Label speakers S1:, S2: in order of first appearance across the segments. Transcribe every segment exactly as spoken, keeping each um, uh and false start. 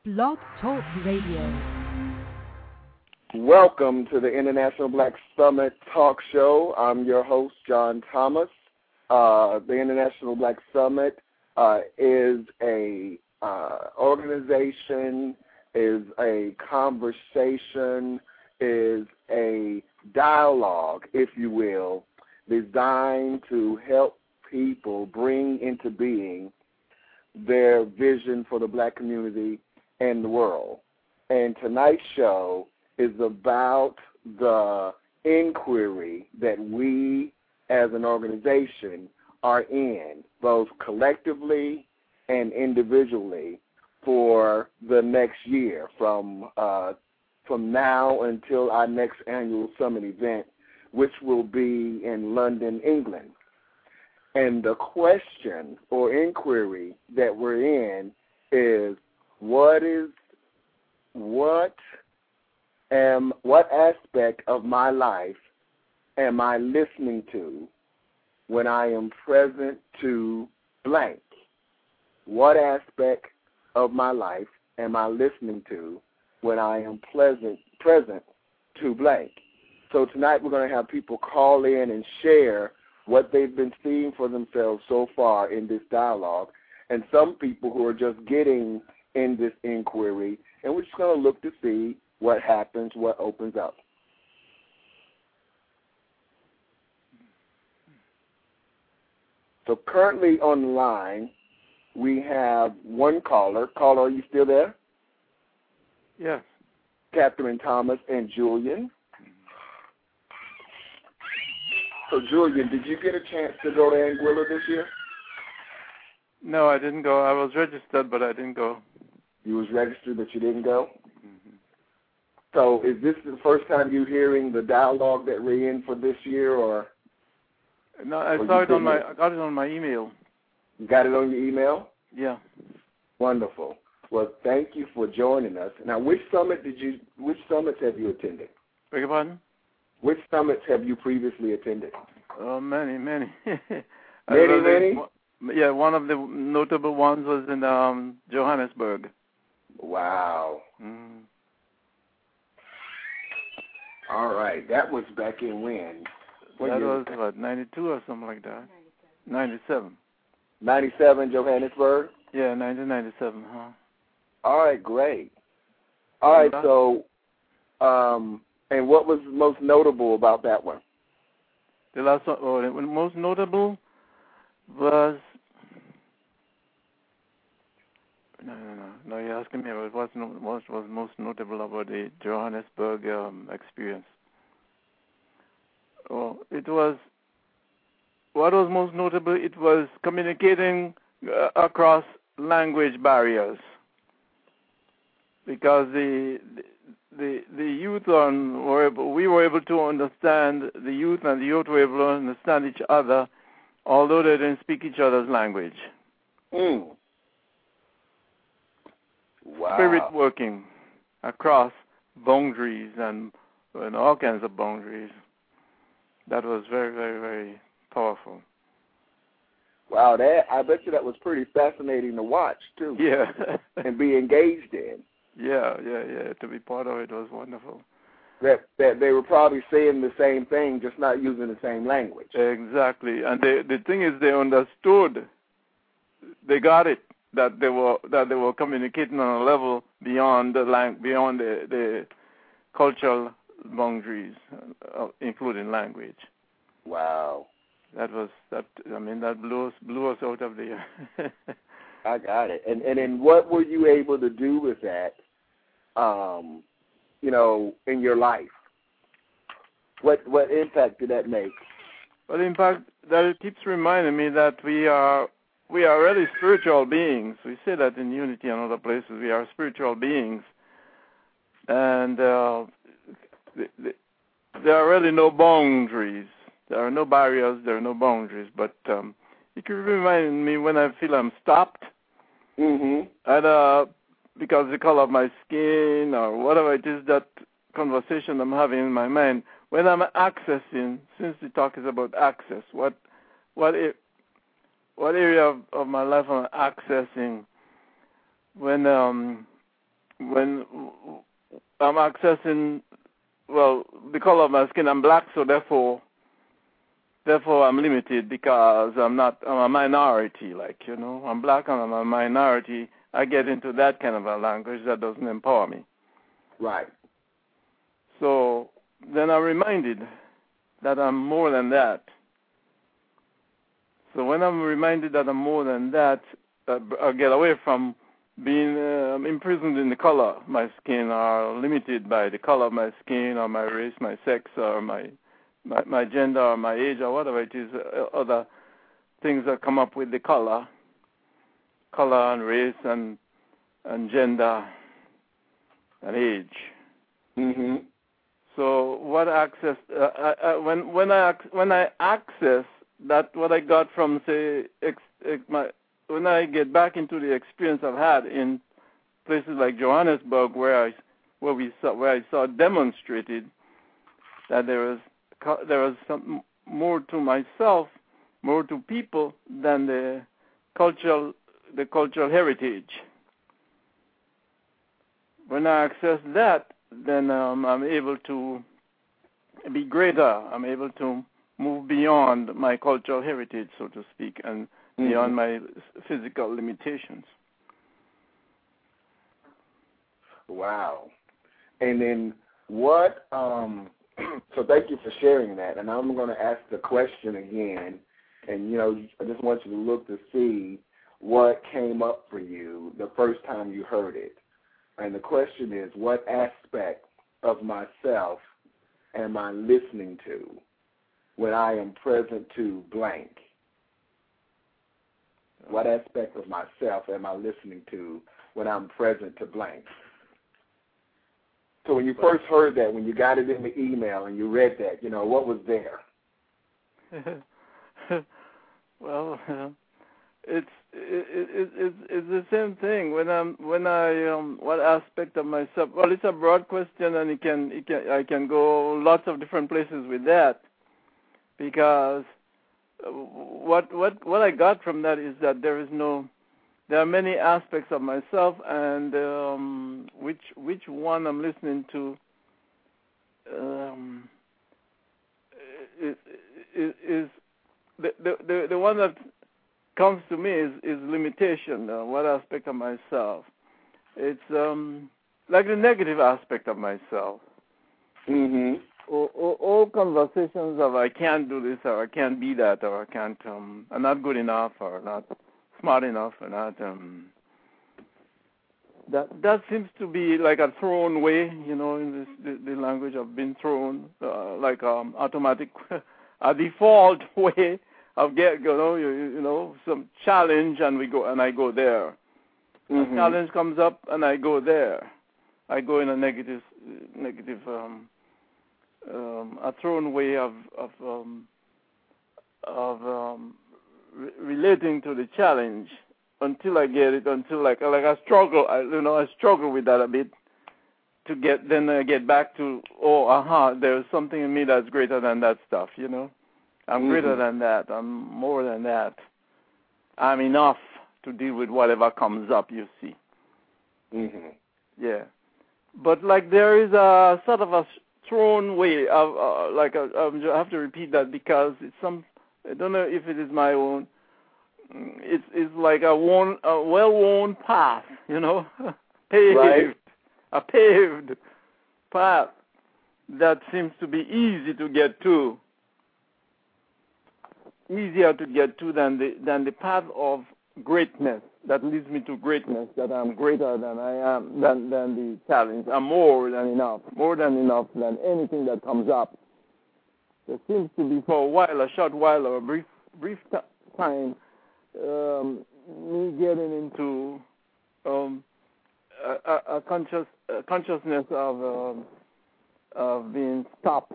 S1: Blog Talk Radio.
S2: Welcome to the International Black Summit Talk Show. I'm your host, John Thomas. Uh, the International Black Summit uh, is a uh, organization, is a conversation, is a dialogue, if you will, designed to help people bring into being their vision for the black community and the world. And tonight's show is about the inquiry that we as an organization are in, both collectively and individually, for the next year, from uh, from now until our next annual summit event, which will be in London, England. And the question or inquiry that we're in is, what is, what am, what aspect of my life am I listening to when I am present to blank? What aspect of my life am I listening to when I am pleasant, present to blank? So tonight we're going to have people call in and share what they've been seeing for themselves so far in this dialogue, and some people who are just getting in this inquiry, and we're just going to look to see what happens, what opens up. So currently on the line, we have one caller. Caller, are you still there?
S3: Yes.
S2: Catherine Thomas and Julian. So, Julian, did you get a chance to go to Anguilla this year?
S3: No, I didn't go. I was registered, but I didn't go.
S2: You was registered, but you didn't go?
S3: Mm-hmm.
S2: So is this the first time you're hearing the dialogue that we're in for this year, or?
S3: No, I saw it on my, I got it on my email.
S2: You got it on your email?
S3: Yeah.
S2: Wonderful. Well, thank you for joining us. Now, which summit did you, which summits have you attended?
S3: Beg your pardon?
S2: Which summits have you previously attended?
S3: Oh, many, many.
S2: many, many?
S3: Yeah, one of the notable ones was in um, Johannesburg.
S2: Wow.
S3: Mm.
S2: All right. That was back in when? What
S3: that
S2: year
S3: was, was, what, ninety-two or something like that? ninety-seven.
S2: ninety-seven, Johannesburg?
S3: Yeah, nineteen ninety-seven, huh?
S2: All right, great. All right, so, um, and what was most notable about that one?
S3: The last one, oh, the most notable was, no, no, no, no, you're asking me about what was, was most notable about the Johannesburg um, experience. Oh, it was, what was most notable, it was communicating uh, across language barriers, because the, the The the youth on were able, we were able to understand, the youth and the youth were able to understand each other, although they didn't speak each other's language.
S2: Mm. Wow.
S3: Spirit working across boundaries and, and all kinds of boundaries. That was very, very, very powerful.
S2: Wow, that I bet you that was pretty fascinating to watch too.
S3: Yeah.
S2: And be engaged in.
S3: Yeah, yeah, yeah. To be part of it was wonderful.
S2: That that they were probably saying the same thing, just not using the same language.
S3: Exactly, and they, the thing is, they understood. They got it that they were that they were communicating on a level beyond the lang- beyond the, the cultural boundaries, uh, including language.
S2: Wow.
S3: That was that. I mean, that blew us blew us out of the air.
S2: I got it. And and then what were you able to do with that? Um, you know, in your life, what what impact did that make?
S3: Well, the impact that it keeps reminding me that we are we are really spiritual beings. We say that in Unity and other places. We are spiritual beings, and uh, the, the, there are really no boundaries. There are no barriers. There are no boundaries. But um, it keeps reminding me when I feel I'm stopped,
S2: mm-hmm.
S3: and uh, because of the color of my skin or whatever it is, that conversation I'm having in my mind, when I'm accessing, since the talk is about access, what what what area of, of my life am I accessing when um, when I'm accessing, well, the color of my skin, I'm black, so therefore, therefore I'm limited because I'm not, I'm a minority, like, you know, I'm black and I'm a minority. I get into that kind of a language that doesn't empower me.
S2: Right.
S3: So then I'm reminded that I'm more than that. So when I'm reminded that I'm more than that, uh, I get away from being uh, imprisoned in the color of my skin or limited by the color of my skin or my race, my sex, or my my, my gender or my age or whatever it is, uh, other things that come up with the color, color and race and and gender and age.
S2: Mm-hmm.
S3: So what access uh, I, I, when when I when I access that what I got from say ex, ex, my when I get back into the experience I've had in places like Johannesburg, where I where we saw where I saw demonstrated that there was there was some more to myself, more to people than the cultural the cultural heritage. When I access that, then um, I'm able to be greater. I'm able to move beyond my cultural heritage, so to speak, and mm-hmm. beyond my physical limitations.
S2: Wow. And then what, um, so thank you for sharing that. And I'm going to ask the question again. And, you know, I just want you to look to see what came up for you the first time you heard it. And the question is, what aspect of myself am I listening to when I am present to blank? What aspect of myself am I listening to when I'm present to blank? So when you first heard that, when you got it in the email and you read that, you know, what was there?
S3: Well, uh, it's it, it, it, it's the same thing. When I'm when I um, what aspect of myself? Well, it's a broad question, and it can it can I can go lots of different places with that, because what what what I got from that is that there is no there are many aspects of myself, and um, which which one I'm listening to um, is, is, is the, the the the one that comes to me is, is limitation. Uh, what aspect of myself? It's um, like the negative aspect of myself.
S2: Mm-hmm.
S3: All, all, all conversations of I can't do this, or I can't be that, or I can't, um, I'm not good enough, or not smart enough, or not. Um, that that seems to be like a thrown way, you know, in this the, the language of being thrown, uh, like um automatic, a default way of get, you know, you, you know, some challenge, and we go, and I go there.
S2: Mm-hmm.
S3: A challenge comes up, and I go there. I go in a negative, negative, um, um, a thrown way of of um, of um, re- relating to the challenge until I get it. Until like like I struggle, I, you know, I struggle with that a bit to get. Then I get back to oh, aha, there's something in me that's greater than that stuff, you know. I'm mm-hmm. greater than that. I'm more than that. I'm enough to deal with whatever comes up, you see.
S2: Mm-hmm.
S3: Yeah. But, like, there is a sort of a thrown way of, uh, like, a, I have to repeat that because it's some, I don't know if it is my own, it's, it's like a, worn, a well-worn path, you know, paved,
S2: right.
S3: a paved path that seems to be easy to get to. Easier to get to than the than the path of greatness that leads me to greatness, that I'm greater than I am, than, than the challenge. I'm more than enough, more than enough than anything that comes up. There seems to be for a while, a short while or a brief brief t- time, um, me getting into um, a, a, a conscious a consciousness of um, of being stopped,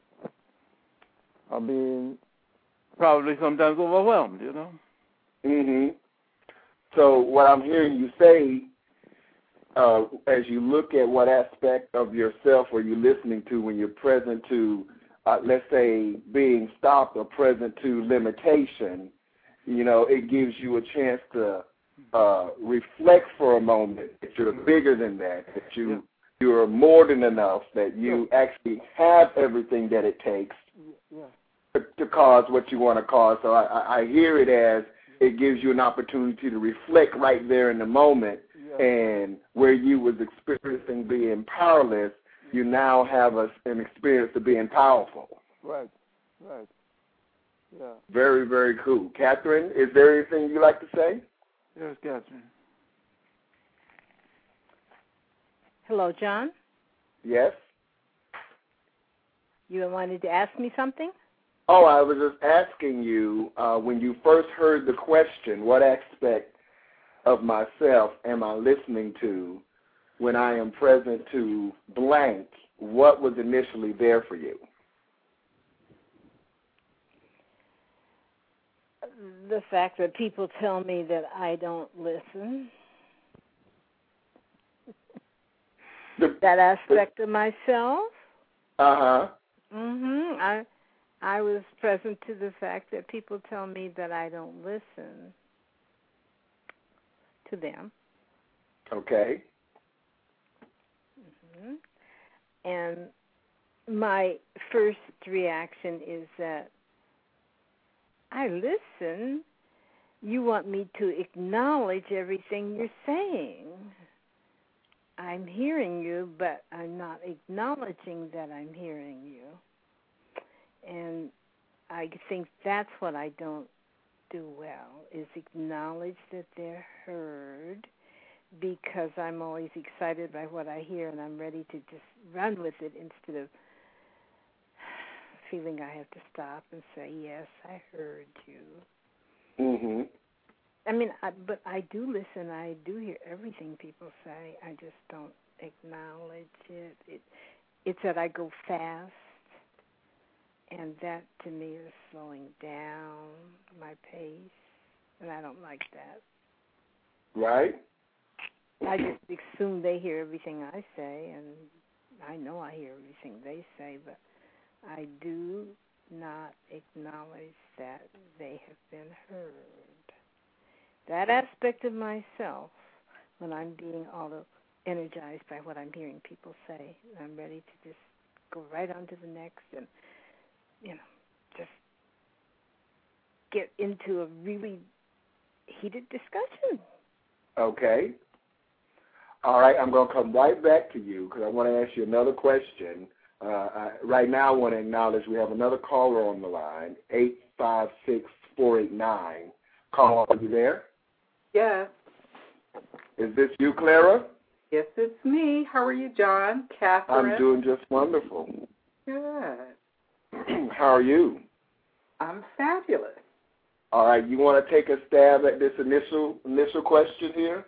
S3: of being probably sometimes overwhelmed, you know.
S2: Mm-hmm. So what I'm hearing you say, uh, as you look at what aspect of yourself are you listening to when you're present to, uh, let's say, being stopped or present to limitation, you know, it gives you a chance to uh, reflect for a moment that you're bigger than that, that you
S3: Yeah.
S2: you are more than enough, that you
S3: Yeah.
S2: actually have everything that it takes
S3: Yeah.
S2: to, to cause what you want to cause. So I, I hear it as it gives you an opportunity to reflect right there in the moment,
S3: Yeah.
S2: and where you was experiencing being powerless, you now have a, an experience of being powerful.
S3: Right. Right. Yeah.
S2: Very, very cool. Catherine, is there anything you'd like to say?
S3: Yes, Catherine.
S1: Hello, John.
S2: Yes?
S1: You wanted to ask me something?
S2: Oh, I was just asking you, uh, when you first heard the question, what aspect of myself am I listening to when I am present to blank? What was initially there for you?
S1: The fact that people tell me that I don't listen.
S2: The,
S1: that aspect of myself.
S2: Uh-huh.
S1: Mhm. I I was present to the fact that people tell me that I don't listen to them.
S2: Okay.
S1: Mhm. And my first reaction is that I listen. You want me to acknowledge everything you're saying. I'm hearing you, but I'm not acknowledging that I'm hearing you. And I think that's what I don't do well, is acknowledge that they're heard, because I'm always excited by what I hear and I'm ready to just run with it instead of feeling I have to stop and say, yes, I heard you.
S2: Mm-hmm.
S1: I mean, I, but I do listen. I do hear everything people say. I just don't acknowledge it. it. It's that I go fast, and that to me is slowing down my pace, and I don't like that.
S2: Right.
S1: I just assume they hear everything I say, and I know I hear everything they say, but I do not acknowledge that they have been heard. That aspect of myself, when I'm being auto energized by what I'm hearing people say, I'm ready to just go right on to the next and, you know, just get into a really heated discussion.
S2: Okay. All right, I'm going to come right back to you because I want to ask you another question. Uh, I, right now I want to acknowledge we have another caller on the line, eight five six, four eight nine. Caller, are you there?
S4: Yes.
S2: Is this you, Clara?
S4: Yes, it's me. How are you, John? Catherine?
S2: I'm doing just wonderful.
S4: Good.
S2: How are you?
S4: I'm fabulous.
S2: All right, you want to take a stab at this initial initial question here?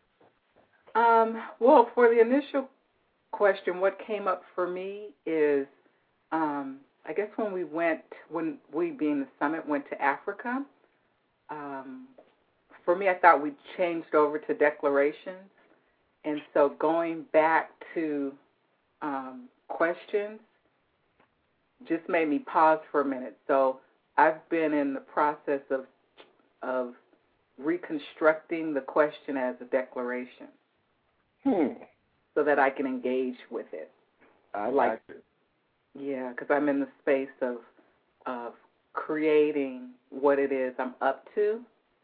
S4: Um, well, for the initial question, what came up for me is, um, I guess when we went, when we being the summit went to Africa, um, for me, I thought we changed over to declarations. And so going back to um, questions just made me pause for a minute. So I've been in the process of of reconstructing the question as a declaration,
S2: Hmm.
S4: so that I can engage with it.
S2: I
S4: like,
S2: like it.
S4: Yeah, because I'm in the space of of creating what it is I'm up to.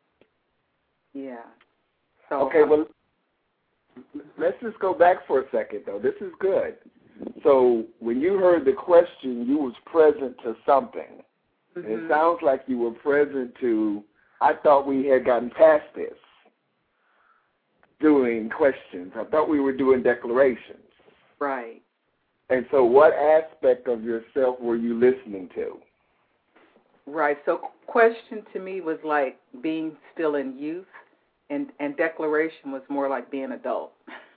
S4: Yeah. So
S2: okay,
S4: I'm,
S2: well, let's just go back for a second, though. This is good. So when you heard the question, you was present to something.
S4: mm-hmm.
S2: It sounds like you were present to, I thought we had gotten past this, doing questions. I thought we were doing declarations.
S4: Right.
S2: And so what aspect of yourself were you listening to?
S4: Right. So question to me was like being still in youth, and, and declaration was more like being adult.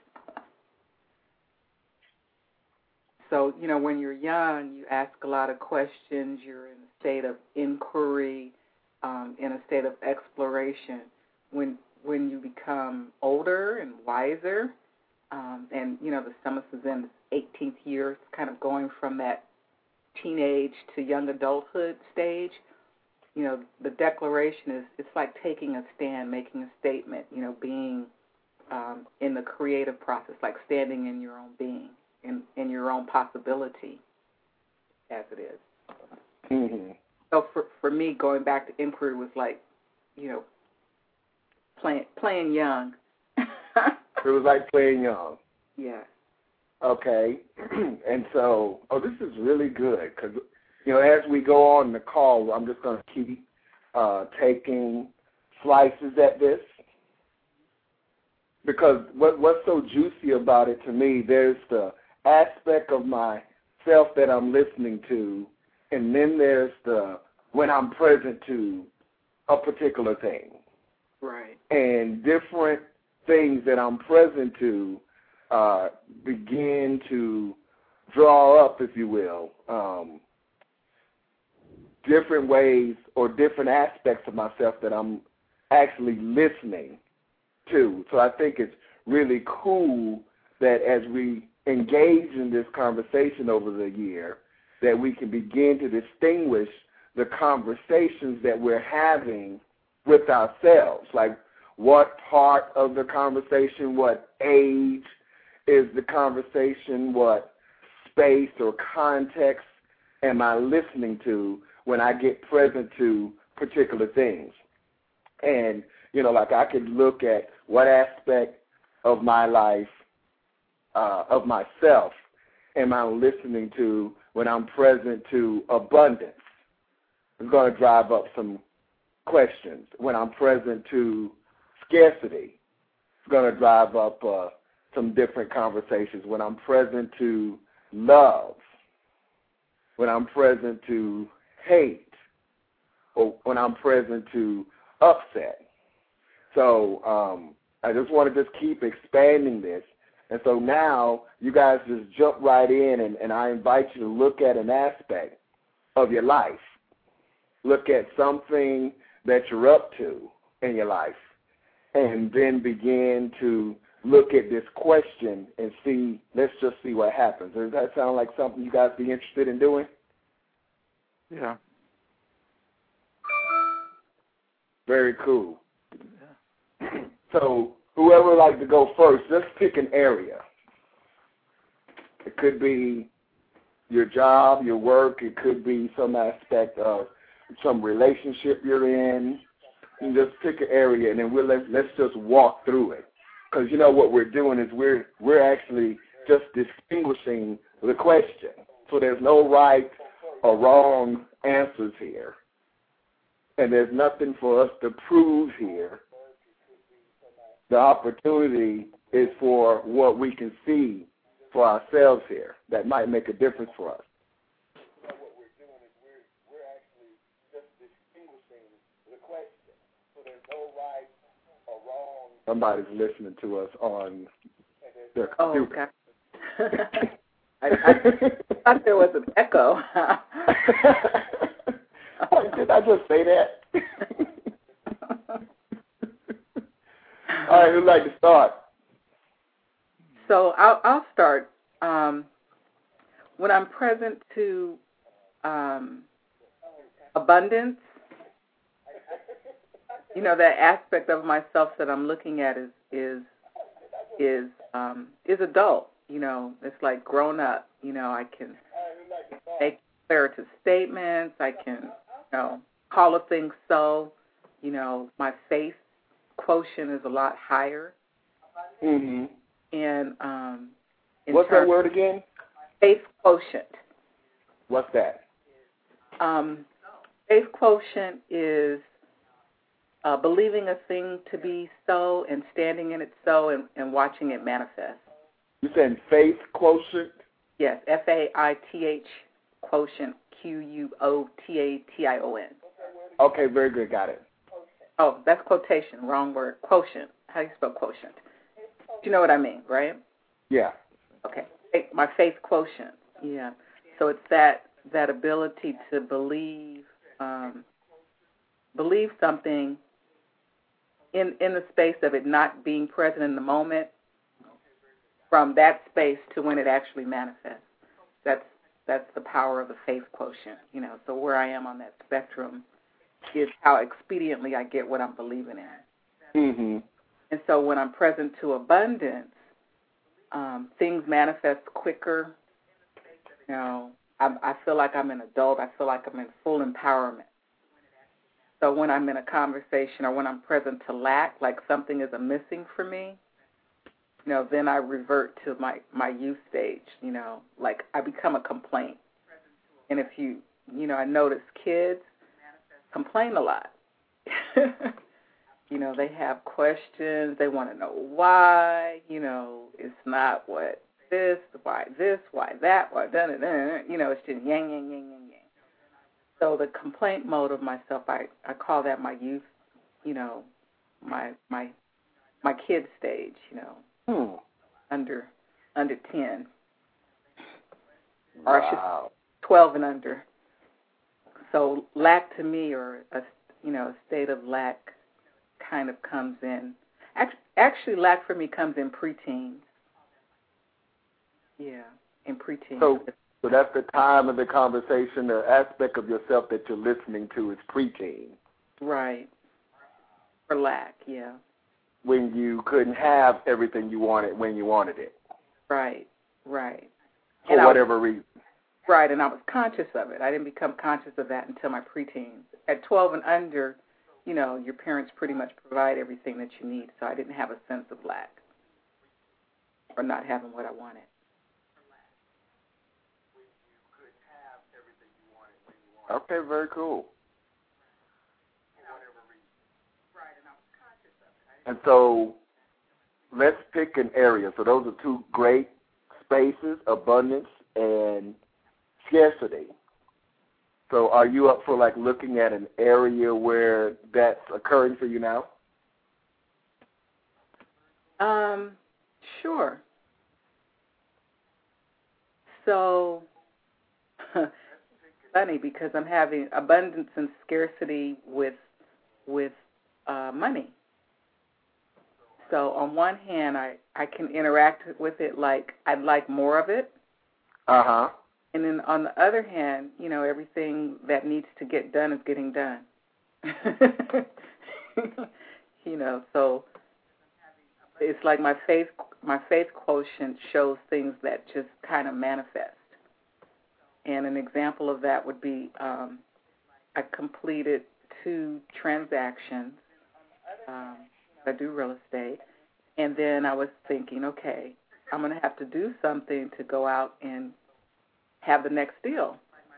S4: So, you know, when you're young, you ask a lot of questions. You're in a state of inquiry, um, in a state of exploration. When when you become older and wiser, um, and, you know, the summit is in its eighteenth year, kind of going from that teenage to young adulthood stage, you know, the declaration is, it's like taking a stand, making a statement, you know, being um, in the creative process, like standing in your own being, in, in your own possibility, as it is.
S2: Mm-hmm.
S4: So for for me, going back to inquiry was like, you know, playing playing young.
S2: It was like playing young.
S4: Yeah.
S2: Okay. And so, oh, this is really good because, you know, as we go on the call, I'm just going to keep uh, taking slices at this because what what's so juicy about it to me, there's the aspect of myself that I'm listening to, and then there's the when I'm present to a particular thing.
S4: Right.
S2: And different things that I'm present to uh, begin to draw up, if you will, um, different ways or different aspects of myself that I'm actually listening to. So I think it's really cool that as we engage in this conversation over the year, that we can begin to distinguish the conversations that we're having with ourselves, like what part of the conversation, what age is the conversation, what space or context am I listening to when I get present to particular things. And, you know, like I could look at what aspect of my life, uh, of myself, am I listening to when I'm present to abundance. It's going to drive up some questions. When I'm present to scarcity, it's going to drive up uh, some different conversations. When I'm present to love, when I'm present to hate, or when I'm present to upset. So um, I just want to just keep expanding this. And so now you guys just jump right in, and, and I invite you to look at an aspect of your life. Look at something that you're up to in your life, and then begin to look at this question and see, let's just see what happens. Does that sound like something you guys be interested in doing?
S3: Yeah.
S2: Very cool.
S3: Yeah.
S2: So whoever would like to go first, let's pick an area. It could be your job, your work. It could be some aspect of some relationship you're in. You just pick an area, and then we'll let, let's just walk through it. Because you know what we're doing is we're we're actually just distinguishing the question. So there's no right or wrong answers here, and there's nothing for us to prove here. The opportunity is for what we can see for ourselves here that might make a difference for us. Somebody's listening to us on their computer.
S4: Oh, okay. I, I thought there was an echo.
S2: Did I just say that? All right, who'd like to start?
S4: So I'll, I'll start. Um, when I'm present to um, abundance, you know, that aspect of myself that I'm looking at is is is um, is adult. You know, it's like grown up. You know, I can make declarative statements. I can, you know, call a thing so. You know, my faith quotient is a lot higher.
S2: Mm-hmm.
S4: And um, in
S2: what's that word again?
S4: Faith quotient.
S2: What's that?
S4: Um, faith quotient is uh, believing a thing to be so and standing in it so and, and watching it manifest.
S2: You saying faith quotient?
S4: Yes, F A I T H quotient, Q U O T A T I O N.
S2: Okay, very good. Got it.
S4: Oh, that's quotation. Wrong word. Quotient. How do you spell quotient? You know what I mean, right?
S2: Yeah.
S4: Okay. My faith quotient. Yeah. So it's that that ability to believe um, believe something in in the space of it not being present in the moment, from that space to when it actually manifests. That's that's the power of the faith quotient. You know. So where I am on that spectrum is how expediently I get what I'm believing in.
S2: Mm-hmm.
S4: And so when I'm present to abundance, um, things manifest quicker. You know, I, I feel like I'm an adult. I feel like I'm in full empowerment. So when I'm in a conversation or when I'm present to lack, like something is a missing for me, you know, then I revert to my, my youth stage, you know, like I become a complaint. And if you, you know, I notice kids complain a lot. You know, they have questions. They want to know why, you know, it's not what this, why this, why that, why da da da. You know, it's just yang, yang, yang, yang, yang. So the complaint mode of myself, I, I call that my youth, you know, my my my kid stage, you know,
S2: hmm.
S4: under under ten,
S2: wow.
S4: or I should twelve and under. So lack to me, or a you know a state of lack, kind of comes in. Actually, actually lack for me comes in preteens. Yeah, in preteens.
S2: So, so that's the time of the conversation, the aspect of yourself that you're listening to is preteen.
S4: Right. For lack, yeah.
S2: When you couldn't have everything you wanted when you wanted it.
S4: Right, right.
S2: For
S4: and
S2: whatever
S4: was,
S2: reason.
S4: Right, and I was conscious of it. I didn't become conscious of that until my preteens. At twelve and under, you know, your parents pretty much provide everything that you need, so I didn't have a sense of lack or not having what I wanted.
S2: Okay, very cool. And so let's pick an area. So those are two great spaces, abundance and scarcity. So are you up for like looking at an area where that's occurring for you now?
S4: Um, sure. So, funny because I'm having abundance and scarcity with with uh, money. So on one hand, I, I can interact with it like I'd like more of it.
S2: Uh-huh.
S4: And then on the other hand, you know, everything that needs to get done is getting done. You know, so it's like my faith my faith quotient shows things that just kind of manifest. And an example of that would be um, I completed two transactions. Um, I do real estate. And then I was thinking, okay, I'm going to have to do something to go out and have the next deal.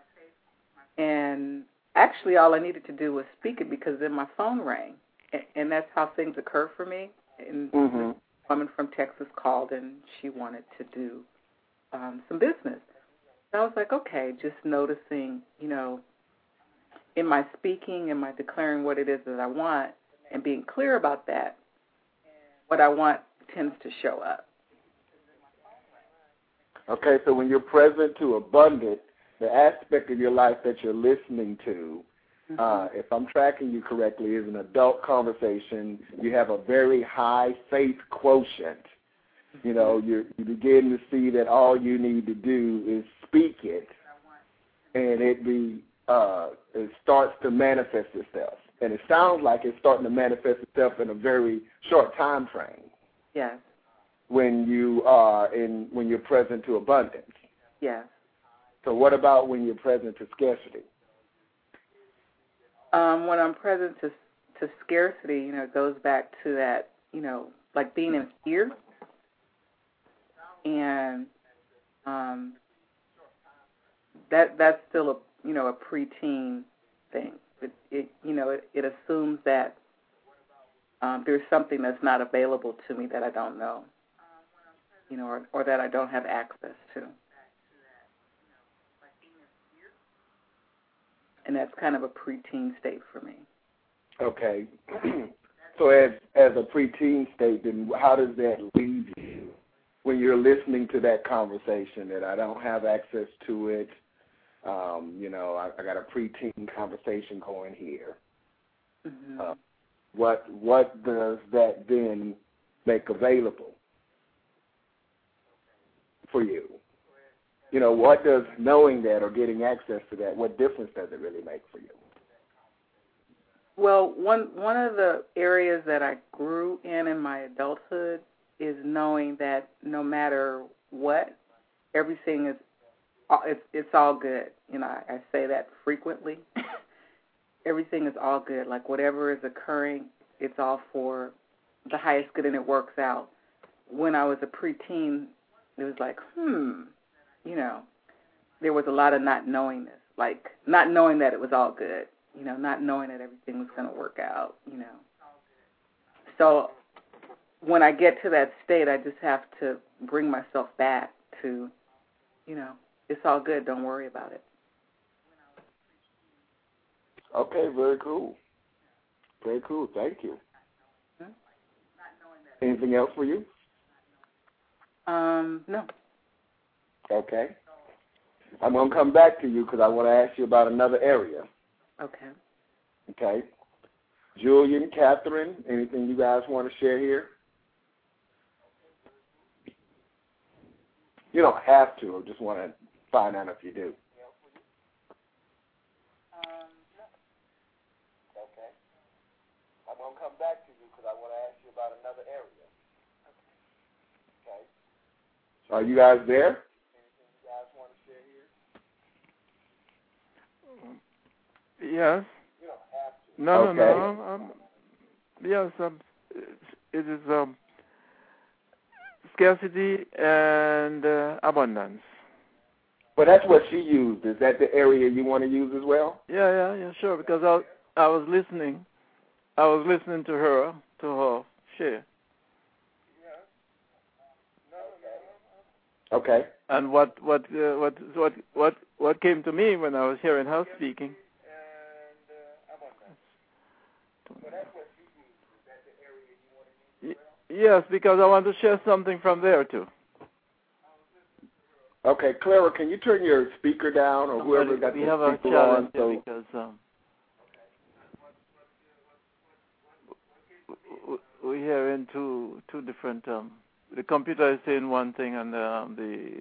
S4: And actually all I needed to do was speak it because then my phone rang. And that's how things occur for me. And
S2: mm-hmm.
S4: a woman from Texas called and she wanted to do um, some business. So I was like, okay, just noticing, you know, in my speaking and my declaring what it is that I want and being clear about that, what I want tends to show up.
S2: Okay, so when you're present to abundant, the aspect of your life that you're listening to, mm-hmm. uh, if I'm tracking you correctly, is an adult conversation. You have a very high faith quotient. You know, you you begin to see that all you need to do is speak it, and it be uh, it starts to manifest itself. And it sounds like it's starting to manifest itself in a very short time frame.
S4: Yes.
S2: When you are in when you're present to abundance.
S4: Yes.
S2: So what about when you're present to scarcity?
S4: Um, when I'm present to to scarcity, you know, it goes back to that, you know, like being in fear. And um, that that's still a you know a preteen thing. It, it you know it, it assumes that um, there's something that's not available to me that I don't know, you know, or, or that I don't have access to. And that's kind of a preteen state for me.
S2: Okay. So as as a preteen state, then how does that leave you when you're listening to that conversation that I don't have access to it? Um, you know, I, I got a preteen conversation going here.
S4: Mm-hmm.
S2: Uh, what what does that then make available for you? You know, what does knowing that or getting access to that, what difference does it really make for you?
S4: Well, one one of the areas that I grew in in my adulthood is knowing that no matter what, everything is it's it's all good. You know, I, I say that frequently. Everything is all good. Like whatever is occurring, it's all for the highest good, and it works out. When I was a preteen, it was like, hmm, you know, there was a lot of not knowingness, like not knowing that it was all good, you know, not knowing that everything was going to work out, you know. So when I get to that state, I just have to bring myself back to, you know, it's all good, don't worry about it.
S2: Okay, very cool. Very cool, thank you.
S4: Hmm?
S2: Anything else for you?
S4: Um, no.
S2: Okay. I'm going to come back to you because I want to ask you about another area.
S4: Okay.
S2: Okay. Julian, Catherine, anything you guys want to share here? You don't have to. I just want to find out if you do. Um, no. Okay. I'm going to come back to you because I want to ask you about another area. Okay. Okay. Are you guys there? Anything you guys want to share here?
S3: Yes.
S2: You don't have to.
S3: No,
S2: okay.
S3: no, no. Um, yes, um, it is um, scarcity and uh, abundance.
S2: But that's what she used. Is that the area you want to use as well?
S3: Yeah, yeah, yeah, sure. Because I, I was listening, I was listening to her, to her share.
S2: Okay.
S3: And what, what, uh, what, what, what, what came to me when I was hearing her speaking. Yes, because I want to share something from there too.
S2: Okay, Clara, can you turn your speaker down, or whoever got
S3: we
S2: the
S3: have a
S2: speaker on?
S3: challenge
S2: So
S3: because um, we hear in two two different. Um, the computer is saying one thing, and um, the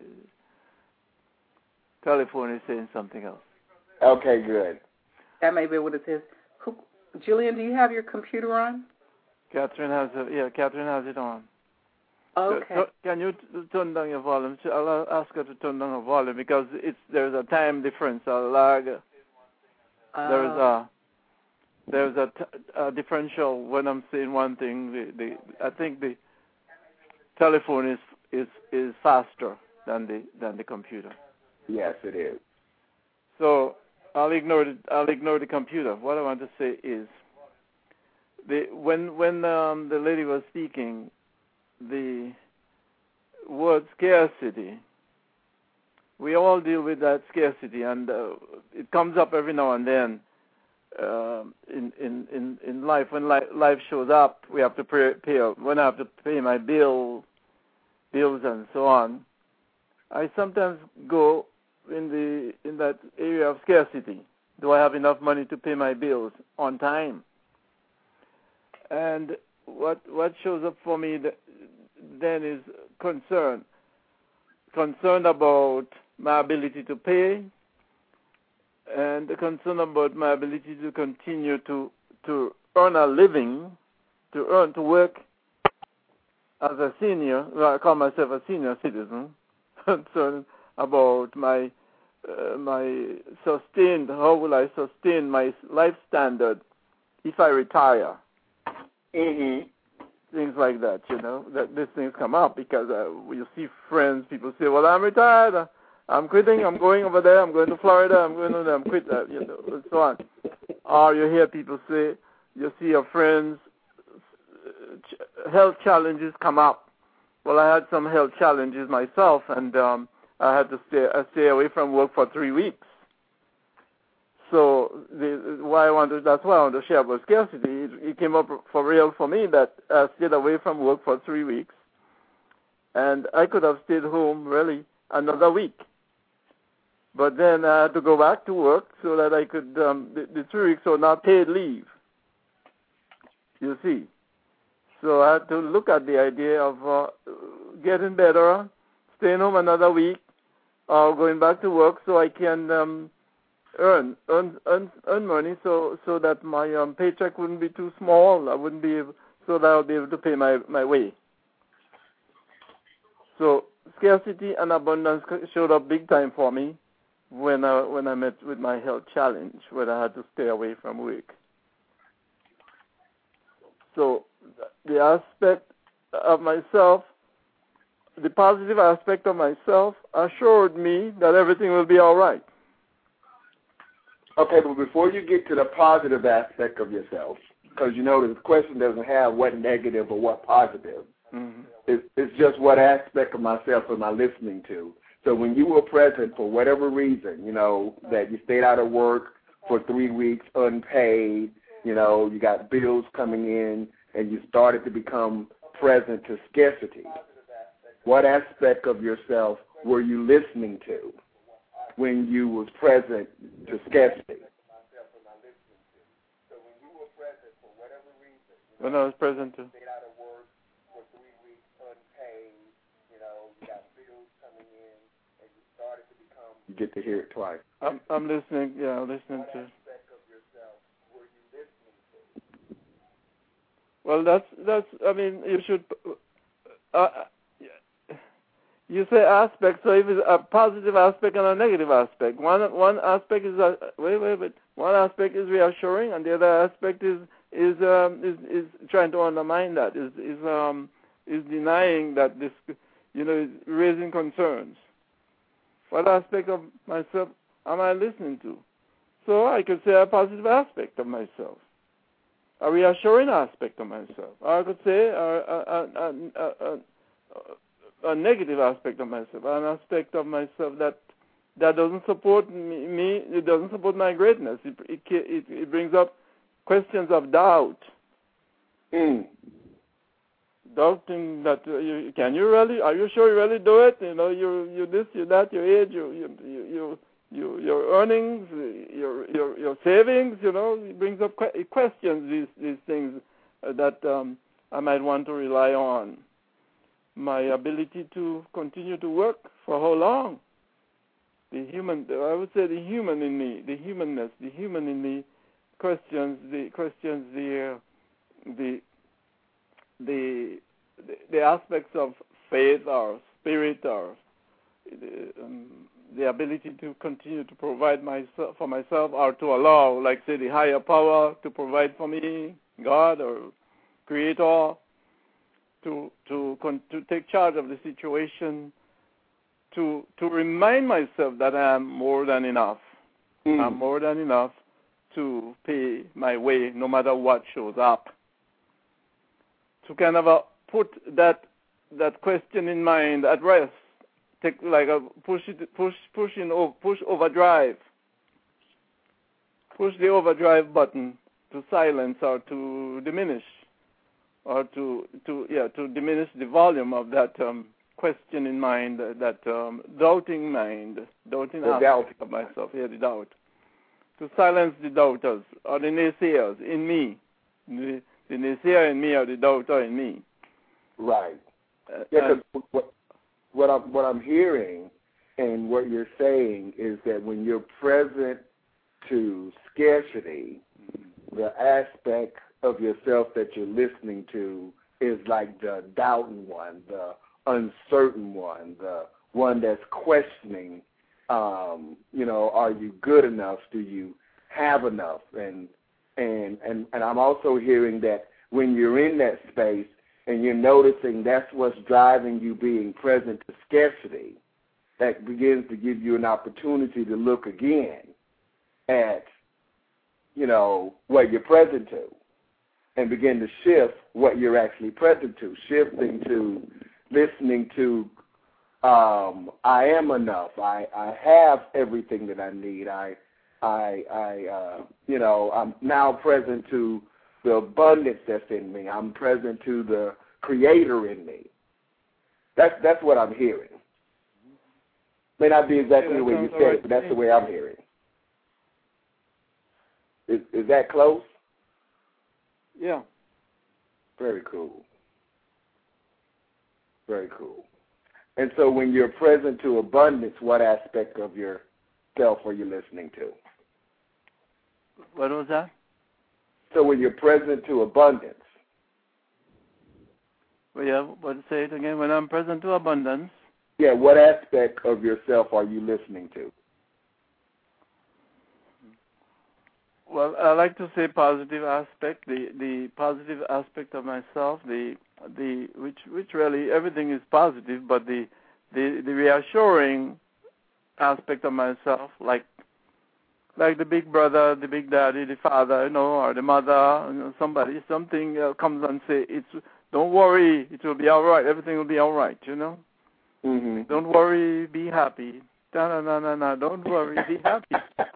S3: telephone is saying something else.
S2: Okay, good.
S4: That may be what it is. Who, Julian, do you have your computer on?
S3: Catherine has a, yeah, Catherine has it on.
S4: Okay.
S3: So, so can you t- turn down your volume? So I'll ask her to turn down her volume because it's there's a time difference, a lag.
S4: Uh,
S3: There's a there's a, t- a differential when I'm saying one thing. The, the I think the telephone is is is faster than the than the computer.
S2: Yes, it is.
S3: So I'll ignore the I'll ignore the computer. What I want to say is the when when um, the lady was speaking, the word scarcity. We all deal with that scarcity, and uh, it comes up every now and then uh, in, in, in, in life. When li- life shows up, we have to pay, pay. When I have to pay my bill, bills and so on, I sometimes go in the in that area of scarcity. Do I have enough money to pay my bills on time? And what what shows up for me th- then is concern. Concern about my ability to pay, and the concern about my ability to continue to to earn a living, to earn to work as a senior. Well, I call myself a senior citizen. Concerned about my uh, my sustained. How will I sustain my life standard if I retire?
S2: Mhm.
S3: Things like that, you know, that these things come up because uh, you see friends, people say, well, I'm retired, uh, I'm quitting, I'm going over there, I'm going to Florida, I'm going over there, I'm quitting, uh, you know, and so on. Or you hear people say, you see your friends, uh, ch- health challenges come up. Well, I had some health challenges myself, and um, I had to stay, I stay away from work for three weeks. So the, why I wanted, that's why I want to share about scarcity. It, it came up for real for me that I stayed away from work for three weeks, and I could have stayed home really another week. But then I had to go back to work so that I could. Um, the, the three weeks were not paid leave. You see, so I had to look at the idea of uh, getting better, staying home another week, or going back to work so I can. Um, earn earn earn, earn money so so that my um, paycheck wouldn't be too small. I wouldn't be able, so that I'll be able to pay my my way. So scarcity and abundance showed up big time for me when I when I met with my health challenge, when I had to stay away from work. So the aspect of myself, the positive aspect of myself, assured me that everything will be all right.
S2: Okay, but before you get to the positive aspect of yourself, because you know the question doesn't have what negative or what positive.
S3: Mm-hmm.
S2: It's, it's just what aspect of myself am I listening to. So when you were present for whatever reason, you know, that you stayed out of work for three weeks unpaid, you know, you got bills coming in, and you started to become present to scarcity, what aspect of yourself were you listening to when you was present to scarcity?
S3: When I was present to.
S2: You get to hear it twice.
S3: I'm, I'm listening. Yeah, I'm listening to. Well, that's that's. I mean, you should. Uh, you say aspect. So if it's a positive aspect and a negative aspect, one one aspect is a, wait wait wait. One aspect is reassuring, and the other aspect is is um, is is trying to undermine that. Is is um is denying that this, you know, is raising concerns. What aspect of myself am I listening to? So I could say a positive aspect of myself, a reassuring aspect of myself. Or I could say a, a, a, a, a, a negative aspect of myself, an aspect of myself that that doesn't support me. me it doesn't support my greatness. It it, it, it brings up questions of doubt.
S2: Mm.
S3: Doubting that uh, you, can you really? Are you sure you really do it? You know, you you this, you that, your age, you you you, you your earnings, your your your savings. You know, it brings up que- questions. These these things uh, that um, I might want to rely on. My ability to continue to work for how long? The human, I would say, the human in me, the humanness, the human in me, questions the questions the uh, the The, the the aspects of faith or spirit or the, um, the ability to continue to provide myself for myself, or to allow, like say, the higher power to provide for me, God or Creator, to to to take charge of the situation, to to remind myself that I am more than enough. Mm. I'm more than enough to pay my way, no matter what shows up. To kind of uh, put that that question in mind at rest, take like a push it, push push in push overdrive, push the overdrive button to silence or to diminish, or to to yeah to diminish the volume of that um, question in mind, uh, that um, doubting mind, doubting
S2: the
S3: aspect of myself, yeah, the doubt, to silence the doubters or the naysayers in me. The, The naysayer in me or the doubter in me.
S2: Right.
S3: Uh,
S2: yeah, because what, what I'm what I'm hearing and what you're saying is that when you're present to scarcity, mm-hmm. the aspect of yourself that you're listening to is like the doubting one, the uncertain one, the one that's questioning. Um, you know, are you good enough? Do you have enough? And And, and and I'm also hearing that when you're in that space and you're noticing that's what's driving you being present to scarcity, that begins to give you an opportunity to look again at, you know, what you're present to and begin to shift what you're actually present to, shifting to listening to um, I am enough. I, I have everything that I need. I I, I uh, you know, I'm now present to the abundance that's in me. I'm present to the Creator in me. That's that's what I'm hearing. May not be exactly yeah, the way you said right. it, but that's the way I'm hearing. Is is that close?
S3: Yeah.
S2: Very cool. Very cool. And so when you're present to abundance, what aspect of yourself are you listening to?
S3: What was that?
S2: So when you're present to abundance.
S3: Well, yeah, but say it again. When I'm present to abundance.
S2: Yeah, what aspect of yourself are you listening to?
S3: Well, I like to say positive aspect, the the positive aspect of myself, the the which which really everything is positive, but the the, the reassuring aspect of myself, like like the big brother, the big daddy, the father, you know, or the mother, you know, somebody, something uh, comes and say, "It's don't worry, it will be all right. Everything will be all right," you know.
S2: Mm-hmm.
S3: Don't worry, be happy. No, no, no, no, no. Don't worry, be happy.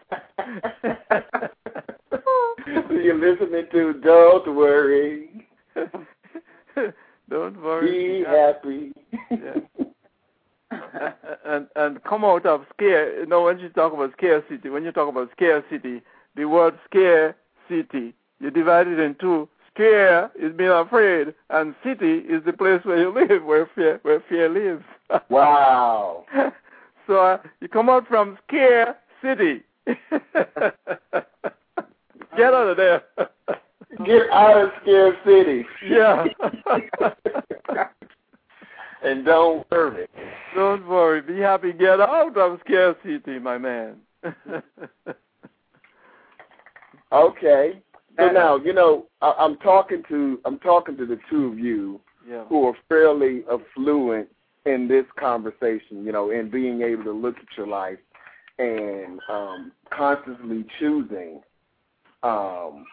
S2: You're listening to Don't Worry.
S3: Don't worry.
S2: Be,
S3: be
S2: happy.
S3: happy. Yeah. and and come out of scare. You know, when you talk about scarcity, when you talk about scarcity, the word scarcity, you divide it in two. Scare is being afraid, and city is the place where you live, where fear, where fear lives.
S2: Wow.
S3: So uh, you come out from scare city. Get out of there.
S2: Get out of Scare City.
S3: Yeah.
S2: And don't worry.
S3: Don't worry. Be happy. Get out of Scare City, my man.
S2: Okay. So now, you know, I, I'm talking to I'm talking to the two of you
S3: yeah.
S2: who are fairly affluent in this conversation, you know, in being able to look at your life and um, constantly choosing um,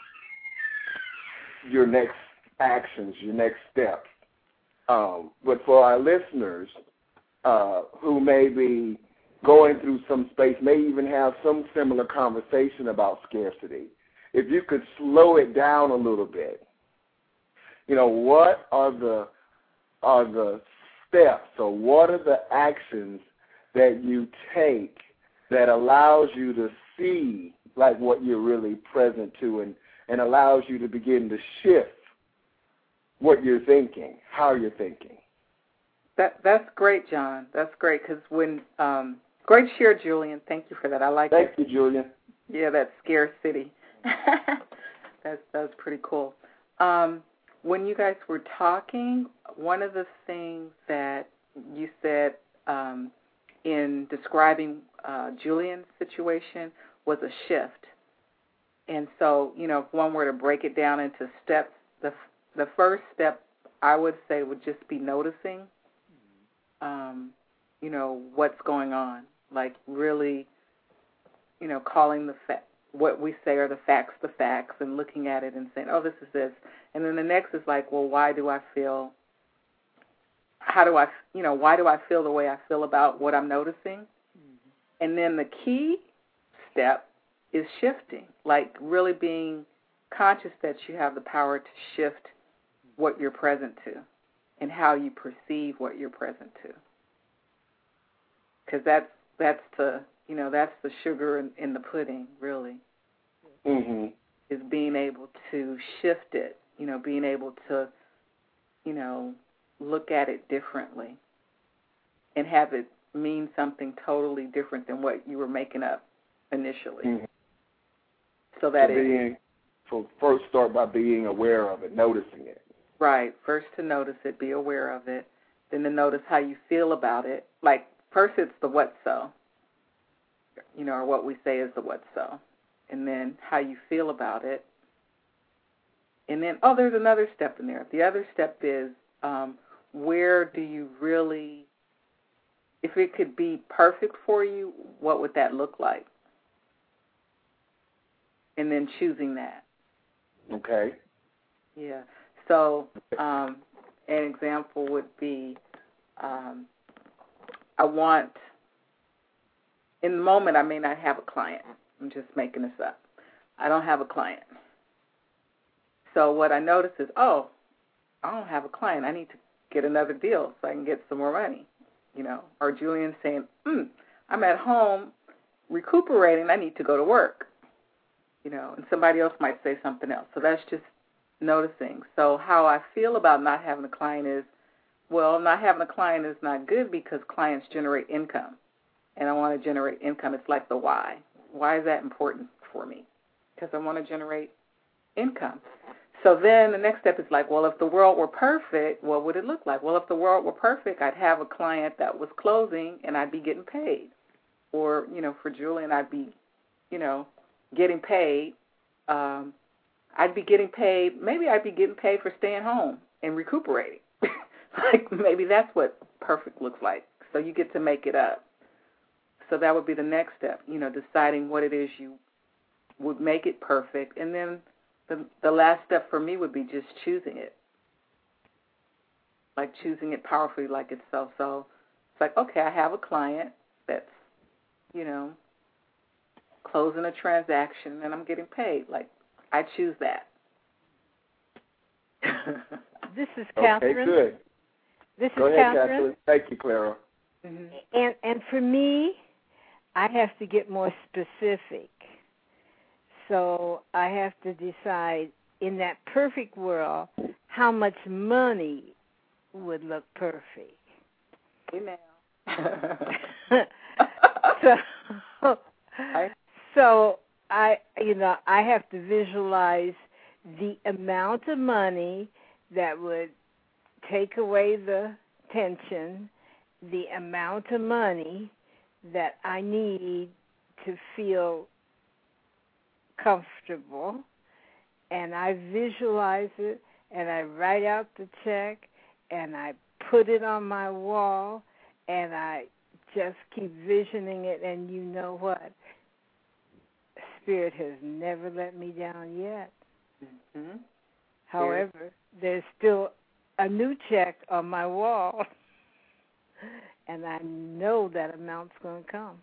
S2: your next actions, your next steps. Um, but for our listeners uh, who may be going through some space, may even have some similar conversation about scarcity, if you could slow it down a little bit, you know, what are the are the steps or what are the actions that you take that allows you to see like what you're really present to and, and allows you to begin to shift what you're thinking, how you're thinking?
S4: That that's great, John. That's great because when um, great share, Julian. Thank you for that. I like
S2: Thank
S4: it.
S2: you, Julian.
S4: Yeah, that Scare City. that's that's pretty cool. Um, when you guys were talking, one of the things that you said um, in describing uh, Julian's situation was a shift. And so, you know, if one were to break it down into steps, the the first step I would say would just be noticing, um, you know, what's going on. Like really, you know, calling the fa- what we say are the facts, the facts, and looking at it and saying, oh, this is this. And then the next is like, well, why do I feel, how do I, you know, why do I feel the way I feel about what I'm noticing? Mm-hmm. And then the key step is shifting, like really being conscious that you have the power to shift what you're present to and how you perceive what you're present to. Because that's, that's the, you know, that's the sugar in, in the pudding, really,
S2: mm-hmm.
S4: is being able to shift it, you know, being able to, you know, look at it differently and have it mean something totally different than what you were making up initially.
S2: Mm-hmm.
S4: So that
S2: so
S4: it,
S2: being, so first start by being aware of it, noticing it.
S4: Right. First to notice it, be aware of it, then to notice how you feel about it. Like first it's the what so, you know, or what we say is the what so, and then how you feel about it. And then, oh, there's another step in there. The other step is um, where do you really, if it could be perfect for you, what would that look like? And then choosing that.
S2: Okay.
S4: Yeah. So um, an example would be um, I want, in the moment I may not have a client. I'm just making this up. I don't have a client. So what I notice is, oh, I don't have a client. I need to get another deal so I can get some more money, you know. Or Julian saying, mm, I'm at home recuperating. I need to go to work, you know. And somebody else might say something else. So that's just noticing. So how I feel about not having a client is, well, not having a client is not good because clients generate income. And I want to generate income. It's like the why. Why is that important for me? because I want to generate income. So then the next step is like, well, if the world were perfect, what would it look like? Well, if the world were perfect, I'd have a client that was closing and I'd be getting paid. Or, you know, for Julian, I'd be, you know, getting paid. Um, I'd be getting paid, maybe I'd be getting paid for staying home and recuperating. Like maybe that's what perfect looks like. So you get to make it up. So that would be the next step, you know, deciding what it is you would make it perfect. And then the the last step for me would be just choosing it, like choosing it powerfully like itself. So it's like, okay, I have a client that's, you know, closing a transaction and I'm getting paid. Like, I choose that.
S1: This is Catherine.
S2: Okay, good.
S1: This
S2: Go
S1: is
S2: ahead,
S1: Catherine.
S2: Catherine. Thank you, Clara.
S1: Mm-hmm. And and for me, I have to get more specific. So I have to decide in that perfect world how much money would look perfect.
S4: Amen.
S1: so, so I, you know, I have to visualize the amount of money that would take away the tension, the amount of money that I need to feel comfortable, and I visualize it, and I write out the check, and I put it on my wall, and I just keep visioning it, and you know what? Spirit has never let me down yet.
S4: Mm-hmm.
S1: However, there's still a new check on my wall, and I know that amount's going to come.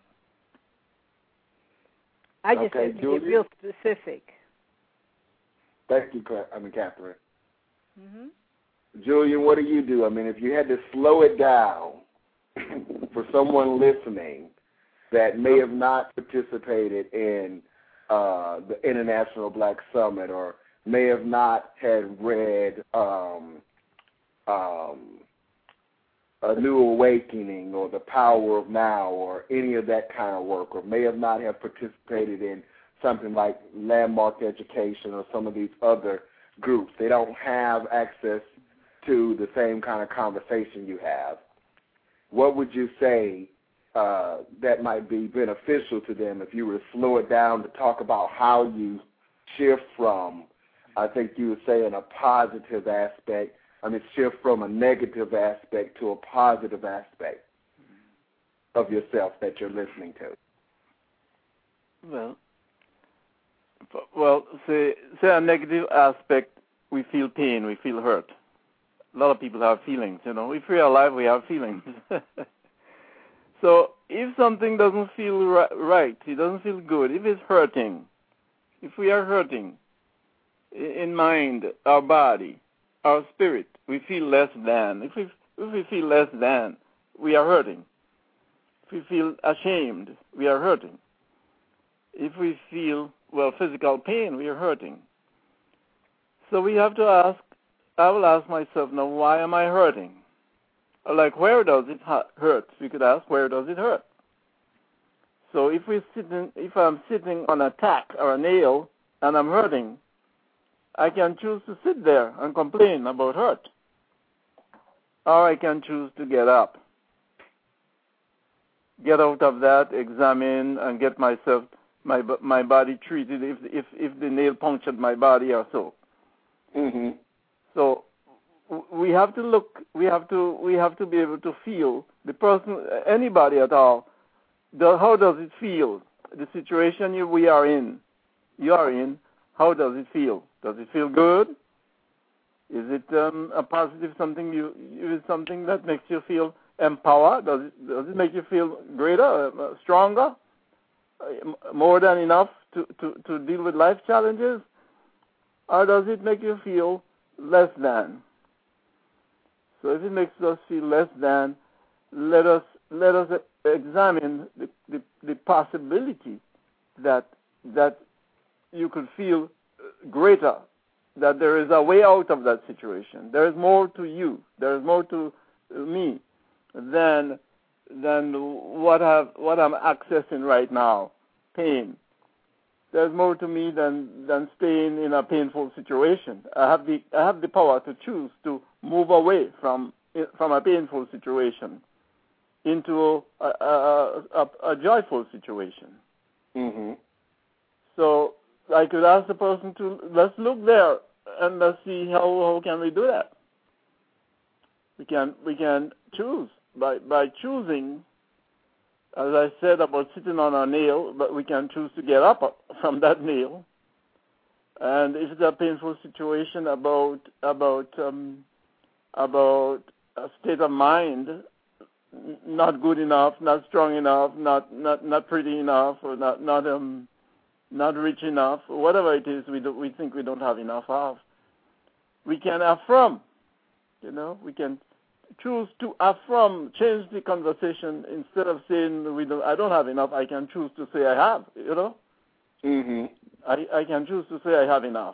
S1: I just
S2: Okay,
S1: have to
S2: Julia?
S1: get real specific.
S2: Thank you, Cla- I mean, Catherine.
S1: Mm-hmm.
S2: Julian, what do you do? I mean, if you had to slow it down for someone listening that may have not participated in uh, the International Black Summit or may have not had read um, um, A New Awakening or The Power of Now or any of that kind of work, or may have not have participated in something like Landmark Education or some of these other groups. They don't have access to the same kind of conversation you have. What would you say uh, that might be beneficial to them if you were to slow it down to talk about how you shift from, I think you would say, in a positive aspect, I mean, shift from a negative aspect to a positive aspect of yourself that you're listening to?
S3: Well, well, say say a negative aspect, we feel pain, we feel hurt. A lot of people have feelings, you know. If we are alive, we have feelings. So if something doesn't feel right, it doesn't feel good, if it's hurting, if we are hurting in mind, our body, our spirit, we feel less than. If we, if we feel less than, we are hurting. If we feel ashamed, we are hurting. If we feel, well, physical pain, we are hurting. So we have to ask, I will ask myself, now, why am I hurting? Or like, where does it hurt? We could ask, where does it hurt? So if we sitting, if I'm sitting on a tack or a nail and I'm hurting, I can choose to sit there and complain about hurt. Or I can choose to get up. Get out of that, examine, and get myself, my my body treated if if if the nail punctured my body or so.
S2: Mm-hmm.
S3: So we have to look, we have to we have to be able to feel the person, anybody at all. The, how does it feel? The situation you, we are in, you are in. How does it feel? Does it feel good? Is it um, a positive something? You is something that makes you feel empowered? Does it does it make you feel greater, uh, stronger, uh, more than enough to, to, to deal with life challenges? Or does it make you feel less than? So if it makes us feel less than, let us let us examine the, the, the possibility that that you could feel greater, that there is a way out of that situation. There is more to you. There is more to me than than what I've what I'm accessing right now, pain. there's more to me than, than staying in a painful situation. I have the I have the power to choose to move away from from a painful situation into a, a, a, a joyful situation.
S2: Mm-hmm.
S3: So I could ask the person to, let's look there and let's see how, how can we do that. We can we can choose by by choosing. As I said about sitting on a nail, but we can choose to get up from that nail. And if it's a painful situation about about um, about a state of mind, not good enough, not strong enough, not not, not pretty enough, or not not um not rich enough, or whatever it is we do, we think we don't have enough of, we can affirm. You know, we can choose to affirm, change the conversation. Instead of saying we don't, I don't have enough, I can choose to say I have. You know,
S2: mm-hmm.
S3: I, I can choose to say I have enough.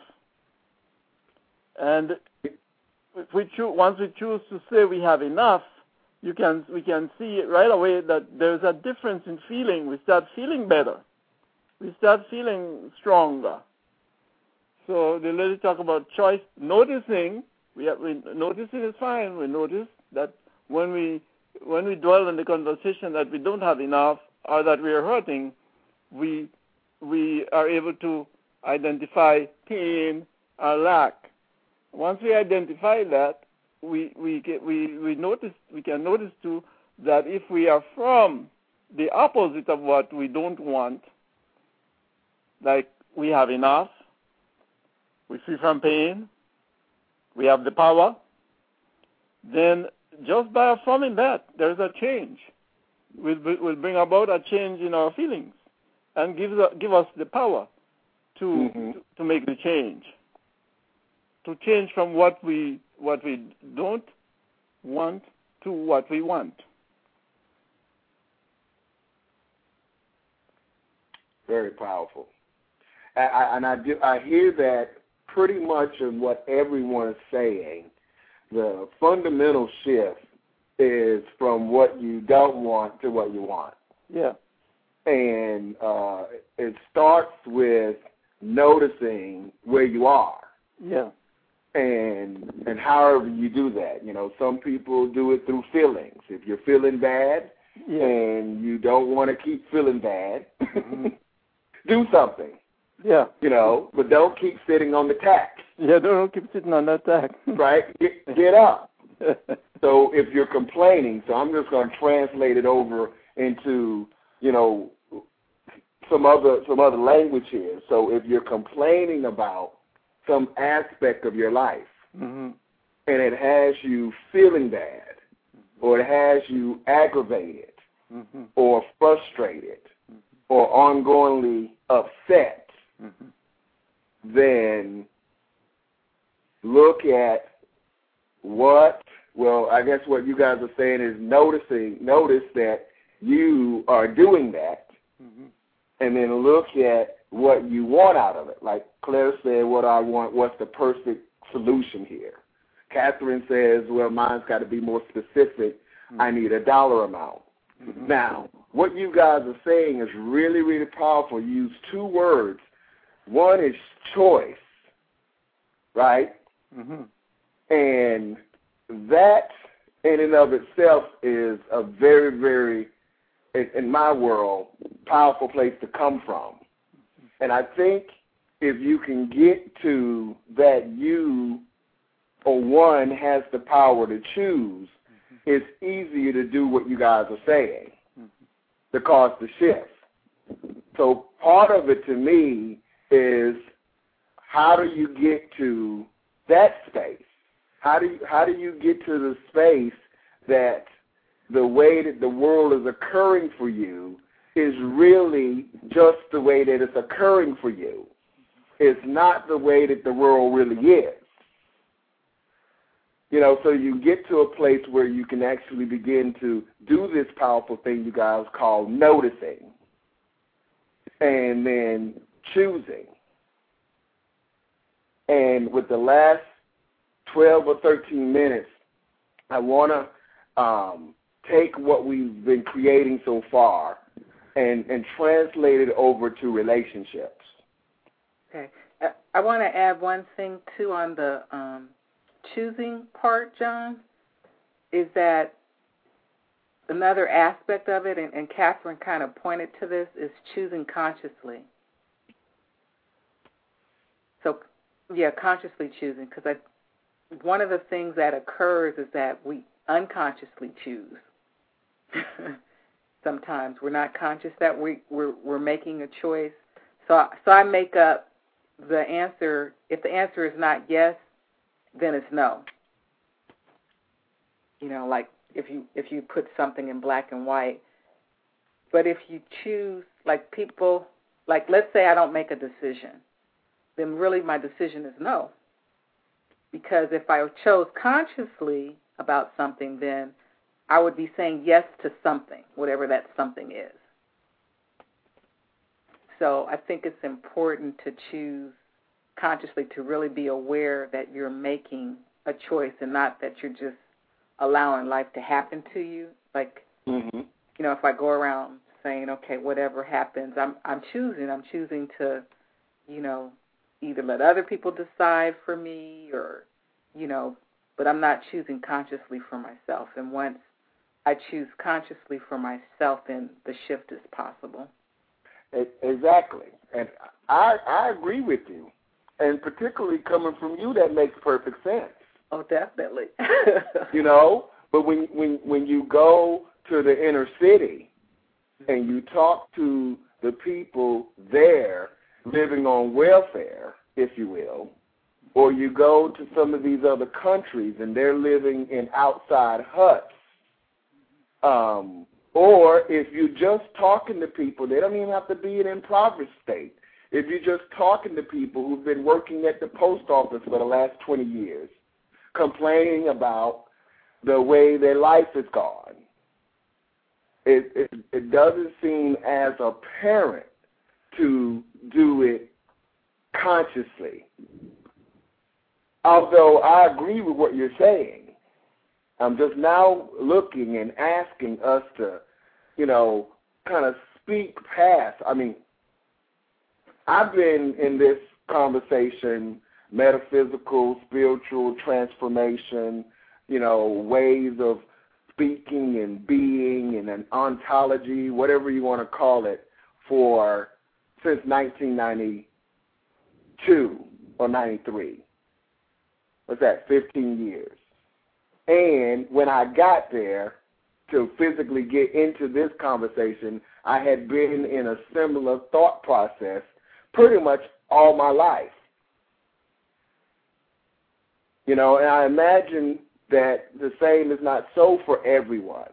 S3: And if we choose, once we choose to say we have enough, you can we can see right away that there's a difference in feeling. We start feeling better. We start feeling stronger. So the lady talk about choice, noticing. We, have, we noticing is fine. We notice that when we when we dwell in the conversation that we don't have enough or that we are hurting, we we are able to identify pain or lack. Once we identify that, we we get, we we notice we can notice too that if we are from the opposite of what we don't want, like we have enough, we free from pain, we have the power, then just by affirming that, there's a change. Will will bring about a change in our feelings and give give us the power to,
S2: mm-hmm.
S3: to to make the change. To change from what we what we don't want to what we want.
S2: Very powerful. I, I, and I do I hear that pretty much in what everyone is saying. The fundamental shift is from what you don't want to what you want.
S3: Yeah.
S2: And uh, it starts with noticing where you are.
S3: Yeah.
S2: And and however you do that, you know, some people do it through feelings. If you're feeling bad
S3: yeah.
S2: and you don't want to keep feeling bad,
S3: mm-hmm.
S2: do something.
S3: Yeah.
S2: You know, but don't keep sitting on the tack.
S3: Yeah, don't keep sitting on that tack.
S2: Right? Get, get up. So if you're complaining, so I'm just going to translate it over into, you know, some other some other language here. So if you're complaining about some aspect of your life,
S3: mm-hmm.
S2: and it has you feeling bad, or it has you aggravated,
S3: mm-hmm.
S2: or frustrated,
S3: mm-hmm.
S2: or ongoingly upset,
S3: mm-hmm.
S2: then look at what, well, I guess what you guys are saying is noticing, notice that you are doing that,
S3: mm-hmm.
S2: and then look at what you want out of it. Like Claire said, what I want, what's the perfect solution here? Catherine says, well, mine's got to be more specific. Mm-hmm. I need a dollar amount. Mm-hmm. Now, what you guys are saying is really, really powerful. You use two words. One is choice, right?
S3: Mm-hmm.
S2: And that in and of itself is a very, very, in my world, powerful place to come from. And I think if you can get to that you, or one, has the power to choose, mm-hmm. it's easier to do what you guys are saying, mm-hmm. to cause the shift. So part of it to me is how do you get to that space? How do you, how do you get to the space that the way that the world is occurring for you is really just the way that it's occurring for you? It's not the way that the world really is. You know, so you get to a place where you can actually begin to do this powerful thing you guys call noticing and then choosing. And with the last twelve or thirteen minutes, I want to um, take what we've been creating so far and, and translate it over to relationships.
S4: Okay. Uh, I want to add one thing, too, on the um, choosing part, John, is that another aspect of it, and, and Catherine kind of pointed to this, is choosing consciously. So, yeah, consciously choosing, because I, one of the things that occurs is that we unconsciously choose. Sometimes we're not conscious that we, we're, we're making a choice. So, so I make up the answer. If the answer is not yes, then it's no. You know, like if you if you put something in black and white. But if you choose, like people, like let's say I don't make a decision, then really my decision is no. Because if I chose consciously about something, then I would be saying yes to something, whatever that something is. So I think it's important to choose consciously, to really be aware that you're making a choice and not that you're just allowing life to happen to you. Like, mm-hmm. you know, if I go around saying, okay, whatever happens, I'm I'm choosing. I'm choosing to, you know, either let other people decide for me or, you know, but I'm not choosing consciously for myself. And once I choose consciously for myself, then the shift is possible.
S2: Exactly. And I I agree with you. And particularly coming from you, that makes perfect sense.
S4: Oh, definitely.
S2: You know, but when when when you go to the inner city and you talk to the people there living on welfare, if you will, or you go to some of these other countries and they're living in outside huts, um, or if you're just talking to people, they don't even have to be in an impoverished state. If you're just talking to people who've been working at the post office for the last twenty years, complaining about the way their life is gone, it, it, it doesn't seem as apparent to do it consciously. Although I agree with what you're saying, I'm just now looking and asking us to, you know, kind of speak past. I mean, I've been in this conversation, metaphysical, spiritual transformation, you know, ways of speaking and being and an ontology, whatever you want to call it, for since nineteen ninety-two or ninety-three. What's that, fifteen years? And when I got there to physically get into this conversation, I had been in a similar thought process pretty much all my life. You know, and I imagine that the same is not so for everyone.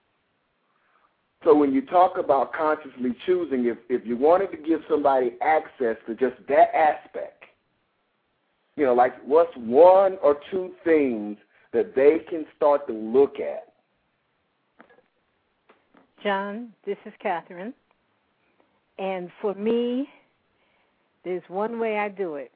S2: So when you talk about consciously choosing, if, if you wanted to give somebody access to just that aspect, you know, like what's one or two things that they can start to look at?
S1: John, this is Catherine. And for me, there's one way I do it.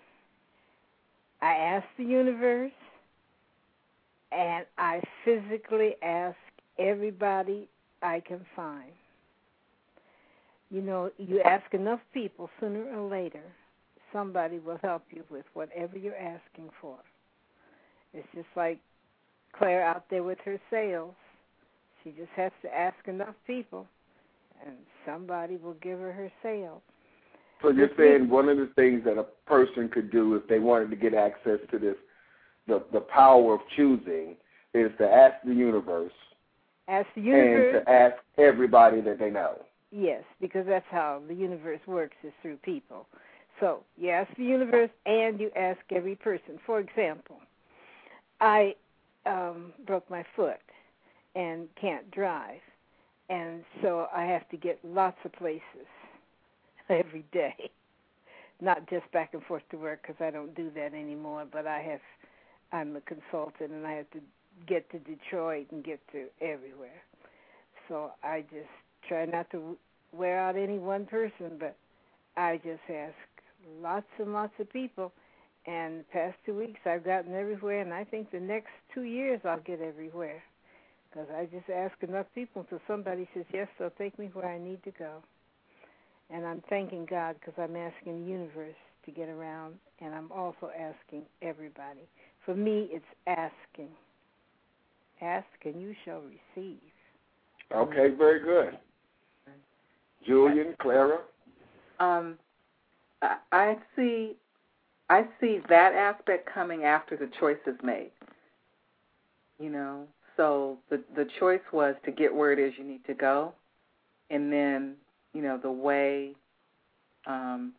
S1: I ask the universe, and I physically ask everybody I can find. You know, you ask enough people, sooner or later, somebody will help you with whatever you're asking for. It's just like Claire out there with her sales. She just has to ask enough people, and somebody will give her her sale.
S2: So you're saying one of the things that a person could do if they wanted to get access to this, the, the power of choosing, is to ask the universe.
S1: Ask the universe.
S2: And to ask everybody that they know.
S1: Yes, because that's how the universe works, is through people. So you ask the universe and you ask every person. For example, I um, broke my foot and can't drive, and so I have to get lots of places every day, not just back and forth to work because I don't do that anymore, but I have, I'm a consultant and I have to get to Detroit and get to everywhere. So I just try not to wear out any one person, but I just ask lots and lots of people. And the past two weeks I've gotten everywhere, and I think the next two years I'll get everywhere because I just ask enough people until somebody says, yes, they'll take me where I need to go. And I'm thanking God because I'm asking the universe to get around, and I'm also asking everybody. For me, it's asking. Ask and you shall receive.
S2: Okay, very good. Julian, Clara?
S4: Um, I, I see I see that aspect coming after the choice is made. You know, so the the choice was to get where it is you need to go, and then, you know, the way um,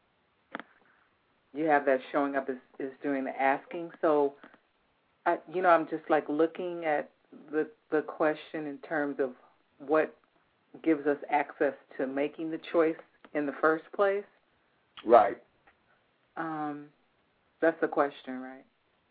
S4: you have that showing up is, is doing the asking. So, I, you know, I'm just like looking at the the question in terms of what gives us access to making the choice in the first place.
S2: Right.
S4: Um, that's the question, right?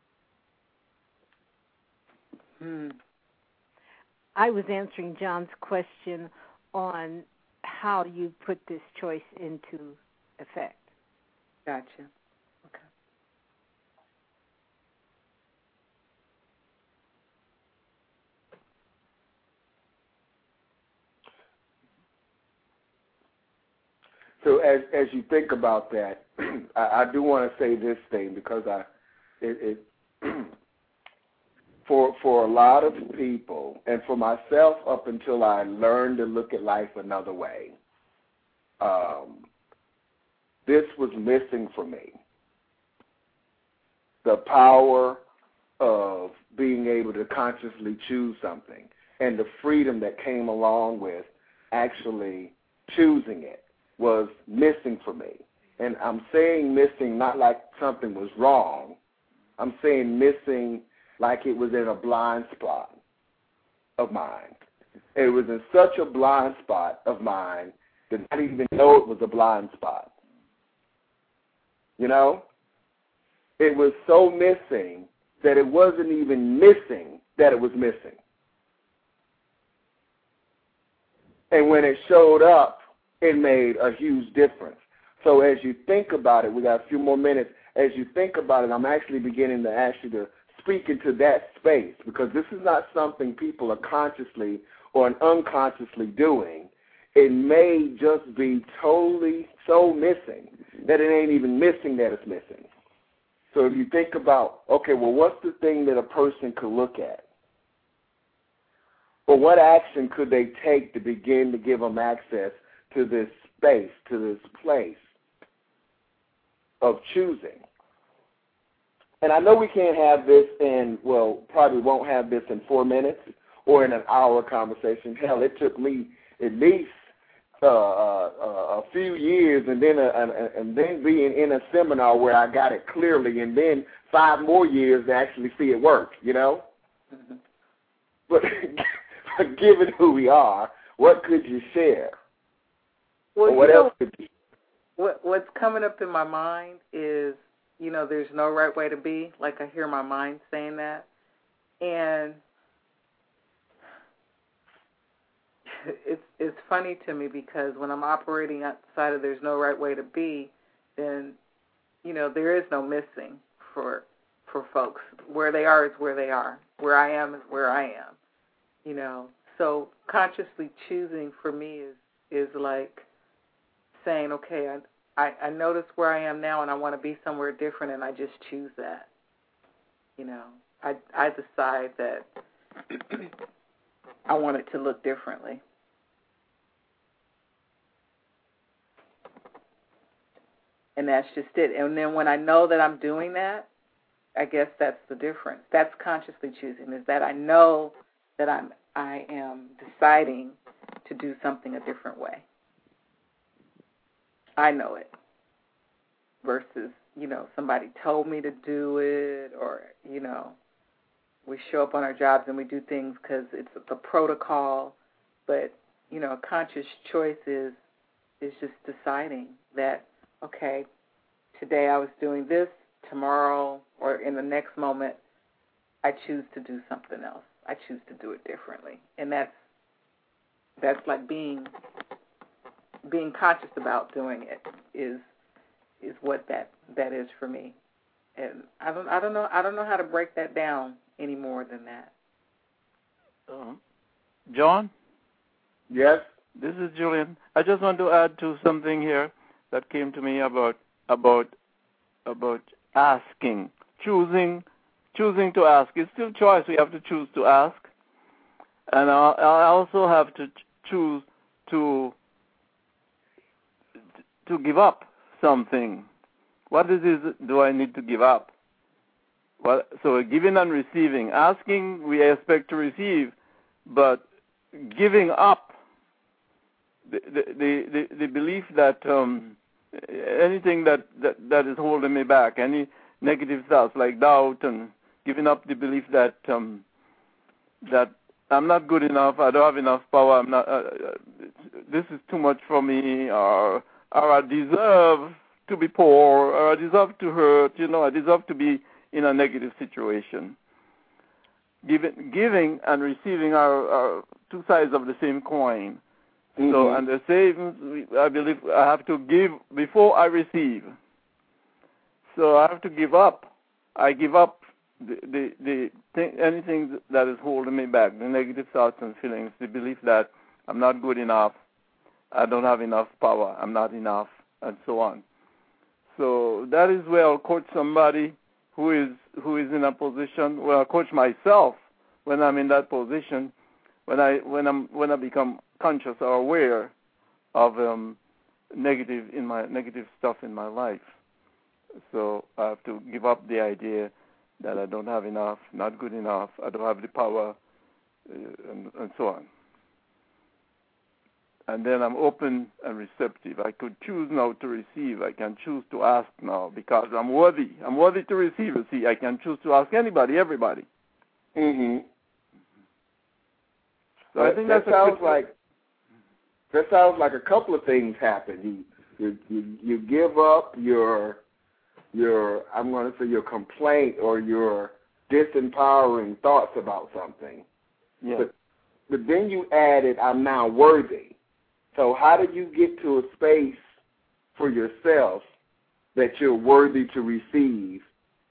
S4: Hmm.
S1: I was answering John's question on how you put this choice into effect.
S4: Gotcha. Okay.
S2: So as as you think about that, I, I do want to say this thing because I, it, it for for a lot of people and for myself up until I learned to look at life another way, um, this was missing for me. The power of being able to consciously choose something and the freedom that came along with actually choosing it was missing for me. And I'm saying missing not like something was wrong. I'm saying missing like it was in a blind spot of mine. It was in such a blind spot of mine that I didn't even know it was a blind spot. You know? It was so missing that it wasn't even missing that it was missing. And when it showed up, it made a huge difference. So as you think about it, we got a few more minutes. As you think about it, I'm actually beginning to ask you to speak into that space, because this is not something people are consciously or unconsciously doing. It may just be totally so missing that it ain't even missing that it's missing. So if you think about, okay, well, what's the thing that a person could look at? Or what action could they take to begin to give them access to this space, to this place of choosing? And I know we can't have this in, well, probably won't have this in four minutes or in an hour conversation. Hell, it took me at least uh, uh, a few years and then a, a, and then being in a seminar where I got it clearly, and then five more years to actually see it work, you know? Mm-hmm. But given who we are, what could you share?
S4: Well,
S2: or what
S4: you
S2: else
S4: know,
S2: could you
S4: what, what's coming up in my mind is, you know, there's no right way to be. Like, I hear my mind saying that. And it's it's funny to me because when I'm operating outside of there's no right way to be, then, you know, there is no missing for for folks. Where they are is where they are. Where I am is where I am. You know, so consciously choosing for me is, is like saying, okay, I, I, I notice where I am now and I want to be somewhere different, and I just choose that. You know, I, I decide that I want it to look differently. And that's just it. And then when I know that I'm doing that, I guess that's the difference. That's consciously choosing, is that I know that I'm I am deciding to do something a different way. I know it. Versus, you know, somebody told me to do it, or, you know, we show up on our jobs and we do things because it's the protocol. But, you know, a conscious choice is is just deciding that, okay, today I was doing this, tomorrow or in the next moment I choose to do something else. I choose to do it differently. And that's that's like being being conscious about doing it is is what that, that is for me. And I don't I don't know I don't know how to break that down any more than that.
S3: Uh, John?
S2: Yes?
S3: This is Julian. I just want to add to something here that came to me about about about asking, choosing, choosing to ask. It's still choice. We have to choose to ask, and I, I also have to ch- choose to to give up something. What is it do I need to give up? Well, so giving and receiving. Asking, we expect to receive, but giving up, the the the, the belief that um, anything that, that, that is holding me back, any negative thoughts like doubt, and giving up the belief that um, that I'm not good enough, I don't have enough power, I'm not. Uh, this is too much for me, or or I deserve to be poor, or I deserve to hurt. You know, I deserve to be in a negative situation. Giving, giving and receiving are, are two sides of the same coin. Mm-hmm. So, and the same, I believe I have to give before I receive. So I have to give up. I give up the, the, the thing, anything that is holding me back, the negative thoughts and feelings, the belief that I'm not good enough, I don't have enough power, I'm not enough, and so on. So that is where I'll coach somebody who is who is in a position where I coach myself when I'm in that position, when I when I'm when I become conscious or aware of um, negative in my negative stuff in my life. So I have to give up the idea that I don't have enough, not good enough, I don't have the power, uh, and, and so on. And then I'm open and receptive. I could choose now to receive. I can choose to ask now because I'm worthy. I'm worthy to receive. You see, I can choose to ask anybody, everybody.
S2: Mm-hmm.
S3: So I think
S2: that
S3: that's
S2: sounds
S3: a
S2: like that sounds like a couple of things happen. You you you, you give up your your I'm going to say your complaint or your disempowering thoughts about something.
S3: Yeah.
S2: But but then you added, I'm now worthy. So how do you get to a space for yourself that you're worthy to receive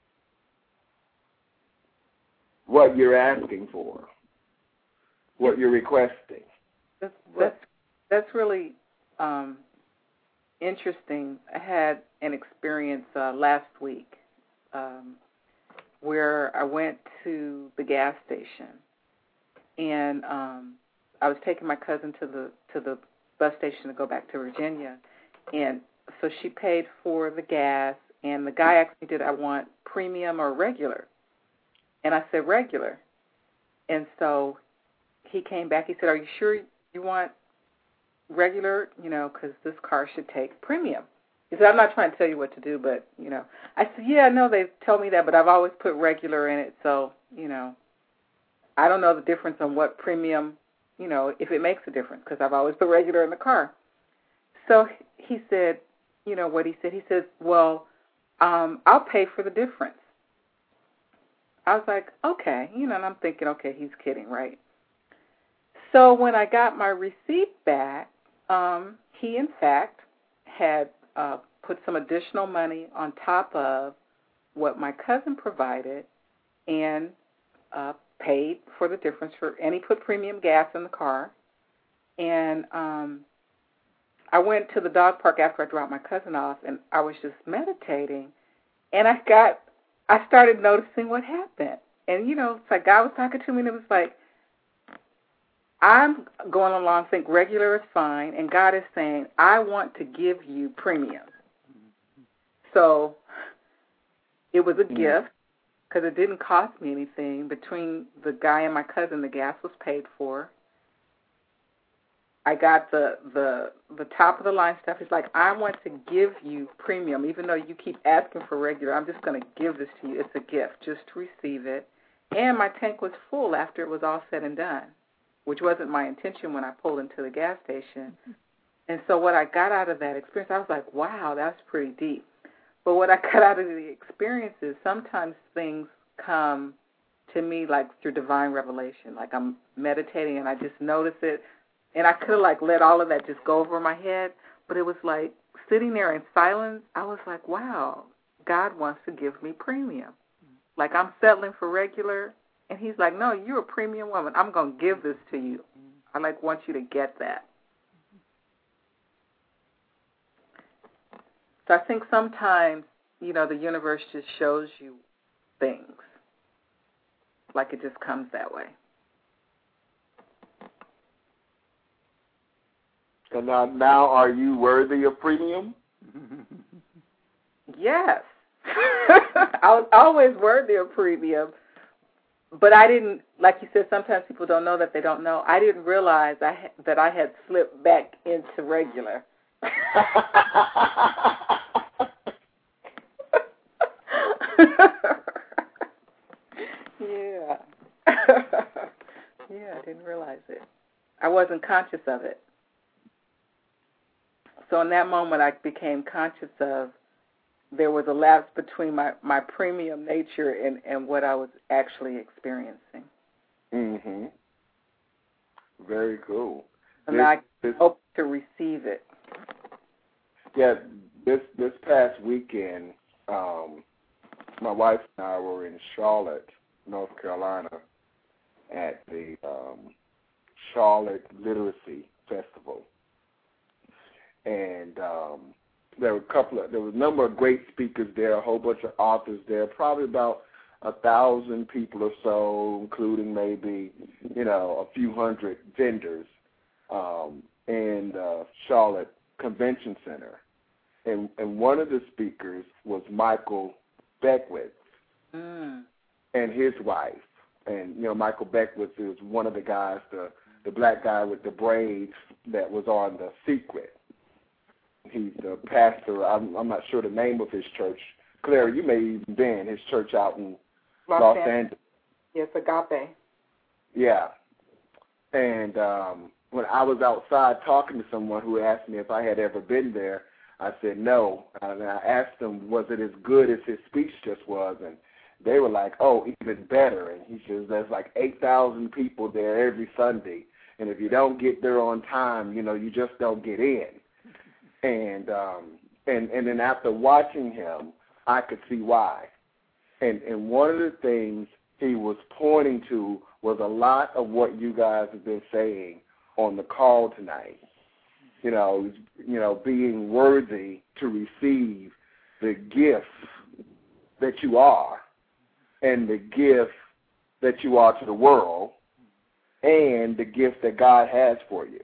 S2: what you're asking for, what you're requesting?
S4: That's that's, that's really um, interesting. I had an experience uh, last week um, where I went to the gas station, and um, I was taking my cousin to the to the bus station to go back to Virginia, and so she paid for the gas, and the guy asked me, did I want premium or regular? And I said regular. And so he came back, he said, are you sure you want regular, you know, because this car should take premium? He said, I'm not trying to tell you what to do, but, you know. I said, yeah, I know they tell me that, but I've always put regular in it, so, you know, I don't know the difference on what premium, you know, if it makes a difference, because I've always put regular in the car. So he said, you know what he said? He says, well, um, I'll pay for the difference. I was like, okay, you know, and I'm thinking, okay, he's kidding, right? So when I got my receipt back, um, he, in fact, had uh, put some additional money on top of what my cousin provided and uh, paid for the difference, for, and he put premium gas in the car. And um, I went to the dog park after I dropped my cousin off, and I was just meditating, and I got, I started noticing what happened. And, you know, it's like God was talking to me, and it was like, I'm going along, think regular is fine, and God is saying, I want to give you premium. So it was a mm-hmm. gift, because it didn't cost me anything. Between the guy and my cousin, the gas was paid for. I got the the the top of the line stuff. It's like, I want to give you premium, even though you keep asking for regular. I'm just going to give this to you. It's a gift, just to receive it. And my tank was full after it was all said and done, which wasn't my intention when I pulled into the gas station. And so what I got out of that experience, I was like, wow, that's pretty deep. But what I got out of the experience is sometimes things come to me like through divine revelation. Like I'm meditating and I just notice it. And I could have like let all of that just go over my head. But it was like sitting there in silence, I was like, wow, God wants to give me premium. Like I'm settling for regular. And he's like, no, you're a premium woman. I'm going to give this to you. I like want you to get that. So I think sometimes you know, the universe just shows you things. Like it just comes that way.
S2: And now, now are you worthy of premium?
S4: Yes. I was always worthy of premium. But I didn't, like you said, sometimes people don't know that they don't know. I didn't realize I ha- that I had slipped back into regular. Yeah. Yeah, I didn't realize it. I wasn't conscious of it. So in that moment, I became conscious of there was a lapse between my, my premium nature and, and what I was actually experiencing.
S2: Mm-hmm. Very cool.
S4: And
S2: this,
S4: I
S2: this,
S4: hope to receive it.
S2: Yeah, this this past weekend, um, my wife and I were in Charlotte, North Carolina, at the um, Charlotte Literacy Festival, and um, there were a couple of there was a number of great speakers there, a whole bunch of authors there, probably about a thousand people or so, including maybe you know a few hundred vendors um, in the Charlotte Convention Center, and and one of the speakers was Michael Beckwith
S4: Mm.
S2: and his wife. And, you know, Michael Beckwith is one of the guys, the, the black guy with the braids that was on The Secret. He's the pastor. I'm, I'm not sure the name of his church. Claire, you may even been his church out in Los, Los Angeles. Angeles.
S4: Yes, Agape.
S2: Yeah. And um, when I was outside talking to someone who asked me if I had ever been there, I said no. And I asked them, was it as good as his speech just was? And they were like, oh, even better. And he says there's like eight thousand people there every Sunday. And if you don't get there on time, you know, you just don't get in. And um, and, and then after watching him, I could see why. And, and one of the things he was pointing to was a lot of what you guys have been saying on the call tonight. You know, you know, being worthy to receive the gift that you are, and the gift that you are to the world, and the gift that God has for you.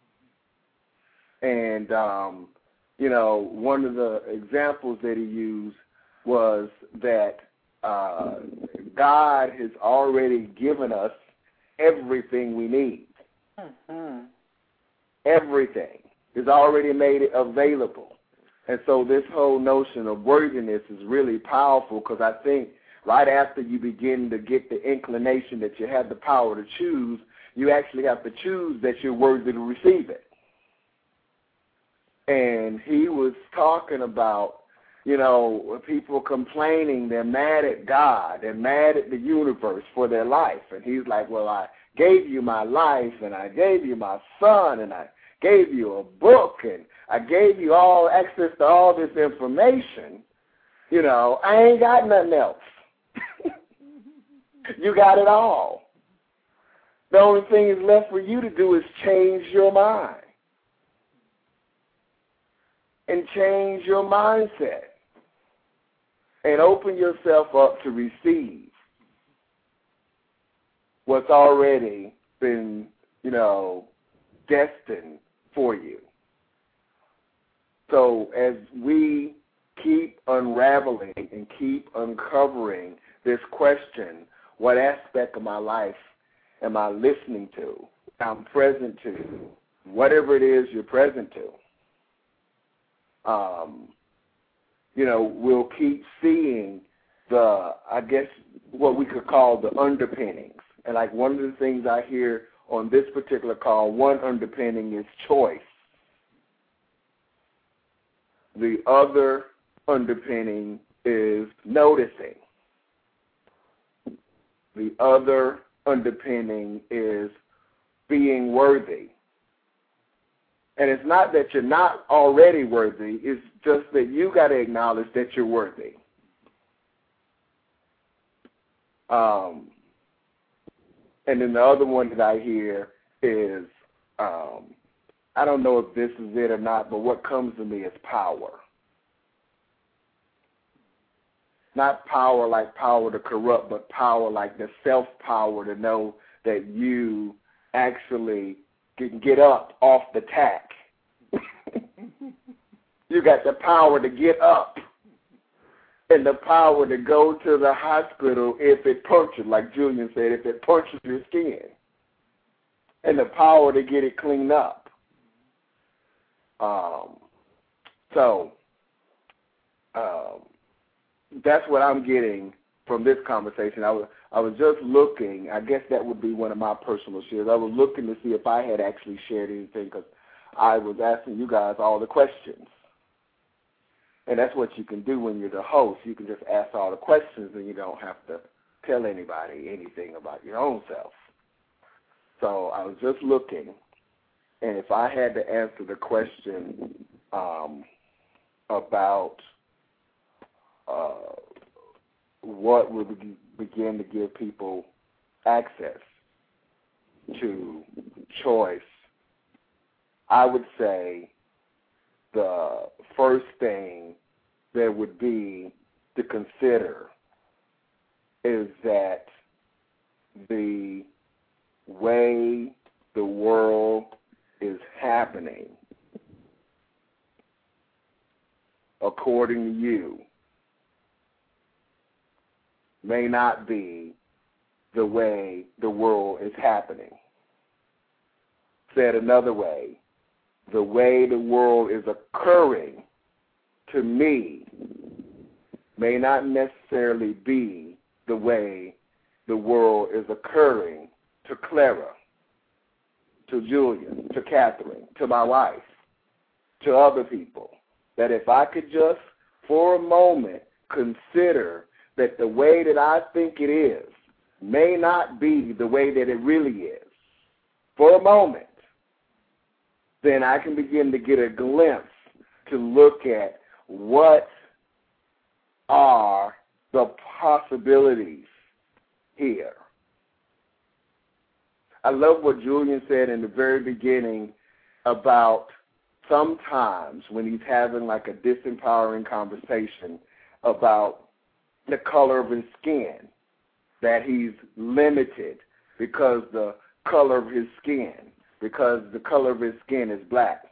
S2: And, um, you know, one of the examples that he used was that uh, God has already given us everything we need.
S4: Mm-hmm.
S2: Everything is already made it available. And so this whole notion of worthiness is really powerful, because I think right after you begin to get the inclination that you have the power to choose, you actually have to choose that you're worthy to receive it. And he was talking about, you know, people complaining, they're mad at God, they're mad at the universe for their life. And he's like, well, I gave you my life, and I gave you my son, and I gave you a book, and I gave you all access to all this information. You know, I ain't got nothing else. You got it all. The only thing is left for you to do is change your mind and change your mindset and open yourself up to receive what's already been, you know, destined for you. So as we keep unraveling and keep uncovering this question, what aspect of my life am I listening to, I'm present to, whatever it is you're present to, um, you know, we'll keep seeing the, I guess, what we could call the underpinnings. And like one of the things I hear on this particular call, one underpinning is choice. The other underpinning is noticing. The other underpinning is being worthy. And it's not that you're not already worthy, it's just that you got to acknowledge that you're worthy. Um, and then the other one that I hear is, um, I don't know if this is it or not, but what comes to me is power. not power like power to corrupt, but power like the self-power to know that you actually can get up off the tack. You got the power to get up and the power to go to the hospital if it punctures, like Julian said, if it punctures your skin, and the power to get it cleaned up. Um, so um, that's what I'm getting from this conversation. I was, I was just looking. I guess that would be one of my personal shares. I was looking to see if I had actually shared anything because I was asking you guys all the questions. And that's what you can do when you're the host. You can just ask all the questions and you don't have to tell anybody anything about your own self. So I was just looking, and if I had to answer the question um, about uh, what would begin to give people access to choice, I would say the first thing there would be to consider is that the way the world is happening, according to you, may not be the way the world is happening. Said another way, the way the world is occurring to me may not necessarily be the way the world is occurring to Clara, to Julian, to Catherine, to my wife, to other people. That if I could just, for a moment, consider that the way that I think it is may not be the way that it really is, for a moment, then I can begin to get a glimpse to look at what are the possibilities here. I love what Julian said in the very beginning about sometimes when he's having like a disempowering conversation about the color of his skin, that he's limited because the color of his skin, because the color of his skin is black.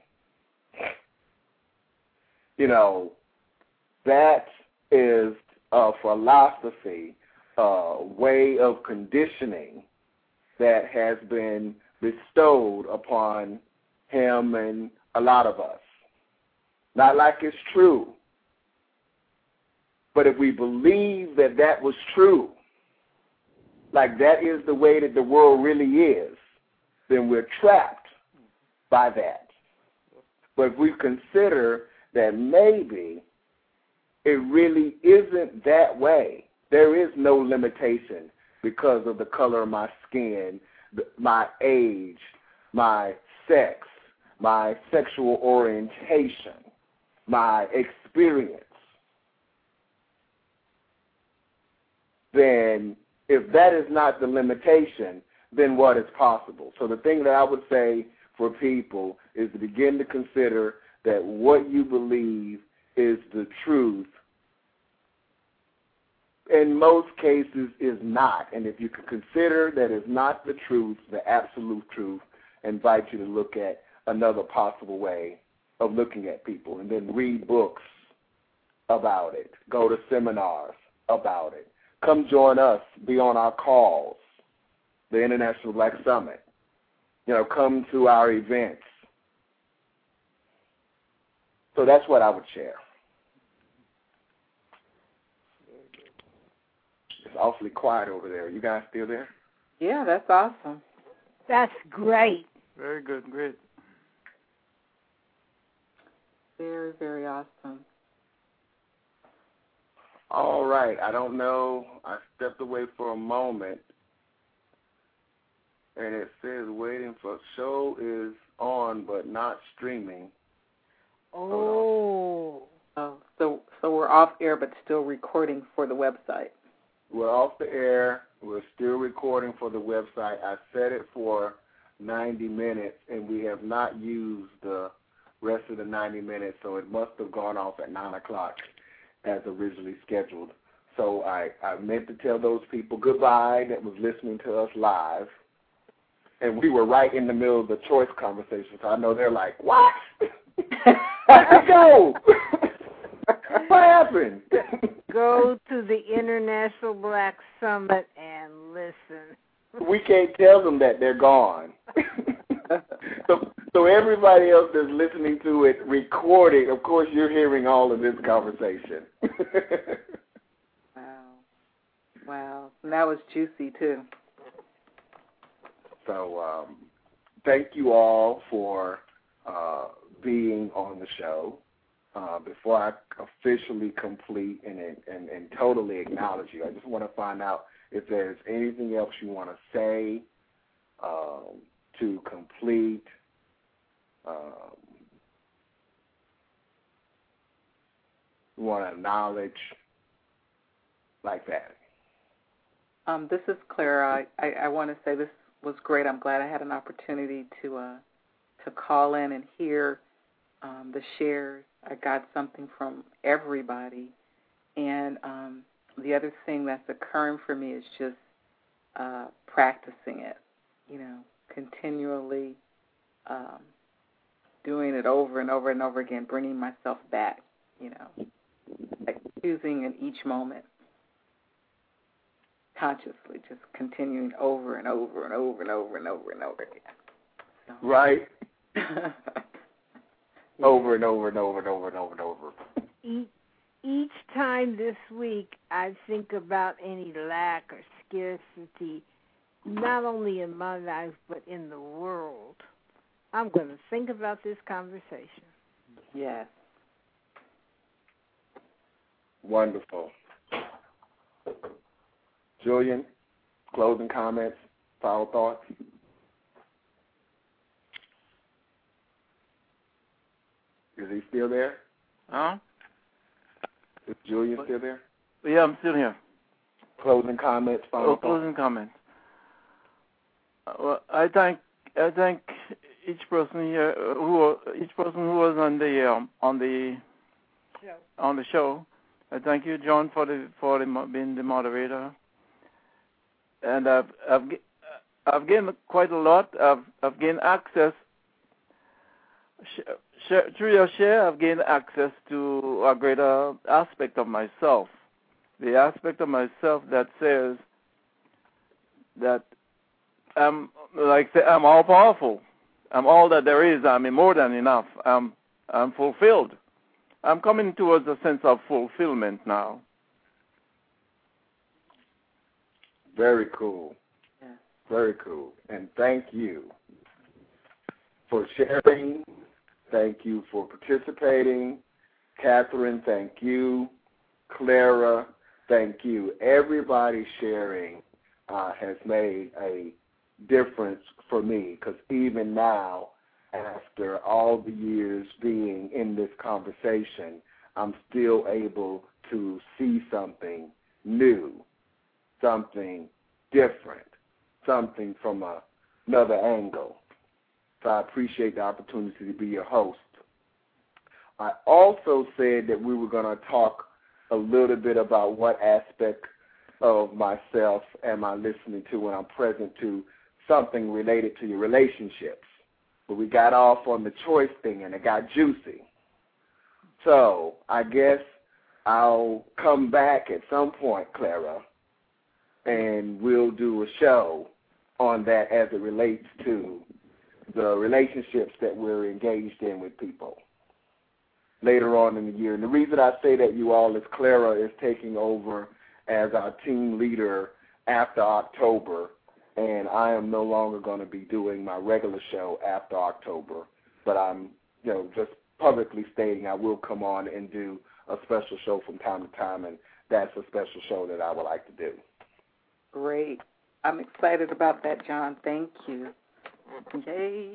S2: You know, that is a philosophy, a way of conditioning that has been bestowed upon him and a lot of us. Not like it's true, but if we believe that that was true, like that is the way that the world really is, then we're trapped by that. But if we consider that maybe it really isn't that way, there is no limitation because of the color of my skin, my age, my sex, my sexual orientation, my experience, then if that is not the limitation, then what is possible? So the thing that I would say for people is to begin to consider that what you believe is the truth in most cases is not. And if you can consider that is not the truth, the absolute truth, I invite you to look at another possible way of looking at people, and then read books about it. Go to seminars about it. Come join us. Be on our calls, the International Black Summit. You know, come to our events. So that's what I would share. It's awfully quiet over there. You guys still there?
S4: Yeah, that's awesome.
S1: That's great.
S3: Very good, great.
S4: Very, very awesome.
S2: All right. I don't know. I stepped away for a moment, and it says waiting for show is on but not streaming.
S1: Oh.
S4: Oh, so so we're off air but still recording for the website.
S2: We're off the air. We're still recording for the website. I set it for ninety minutes, and we have not used the rest of the ninety minutes, so it must have gone off at nine o'clock as originally scheduled. So I, I meant to tell those people goodbye that was listening to us live. And we were right in the middle of the choice conversation, so I know they're like, what? Where'd it go? What happened?
S1: Go to the International Black Summit and listen.
S2: We can't tell them that they're gone. so, so everybody else that's listening to it recorded, of course, you're hearing all of this conversation.
S4: Wow. Wow. And that was juicy, too.
S2: So um, thank you all for uh, being on the show. Uh, before I officially complete and, and, and totally acknowledge you, I just want to find out if there's anything else you want to say um, to complete. Um, you want to acknowledge like that.
S4: Um, this is Clara. I, I, I want to say this was great. I'm glad I had an opportunity to uh, to call in and hear um, the shares. I got something from everybody. And um, the other thing that's occurring for me is just uh, practicing it, you know, continually um, doing it over and over and over again, bringing myself back, you know, like choosing in each moment. Consciously, just continuing over and over and over and over and over and over again. So.
S2: Right. Over and over and over and over and over and over.
S1: Each, each time this week I think about any lack or scarcity, not only in my life but in the world, I'm going to think about this conversation.
S4: Yes.
S2: Wonderful. Julian, closing comments, final thoughts? Is he still there?
S3: Huh?
S2: Is Julian still there?
S3: Yeah, I'm still here.
S2: Closing comments, final
S3: oh,
S2: thoughts?
S3: Closing comments. Uh, well, I thank I thank each person here uh, who each person who was on the um, on the
S1: show.
S3: on the show. I thank you, John, for the for the, being the moderator. And I've I've I've gained quite a lot. I've I've gained access. Share, through your share, I've gained access to a greater aspect of myself. The aspect of myself that says that I'm like I'm all powerful. I'm all that there is. I'm more than enough. I'm I'm fulfilled. I'm coming towards a sense of fulfillment now.
S2: Very cool.
S4: Yeah.
S2: Very cool. And thank you for sharing. Thank you for participating. Catherine, thank you. Clara, thank you. Everybody sharing uh, has made a difference for me, because even now, after all the years being in this conversation, I'm still able to see something new, something different, something from a, another angle. So I appreciate the opportunity to be your host. I also said that we were going to talk a little bit about what aspect of myself am I listening to when I'm present to something related to your relationships. But we got off on the choice thing, and it got juicy. So I guess I'll come back at some point, Clara, and we'll do a show on that as it relates to the relationships that we're engaged in with people later on in the year. And the reason I say that, you all, is Clara is taking over as our team leader after October, and I am no longer going to be doing my regular show after October. But I'm, you know, just publicly stating I will come on and do a special show from time to time, and that's a special show that I would like to do.
S4: Great. I'm excited about that, John. Thank you. Yay.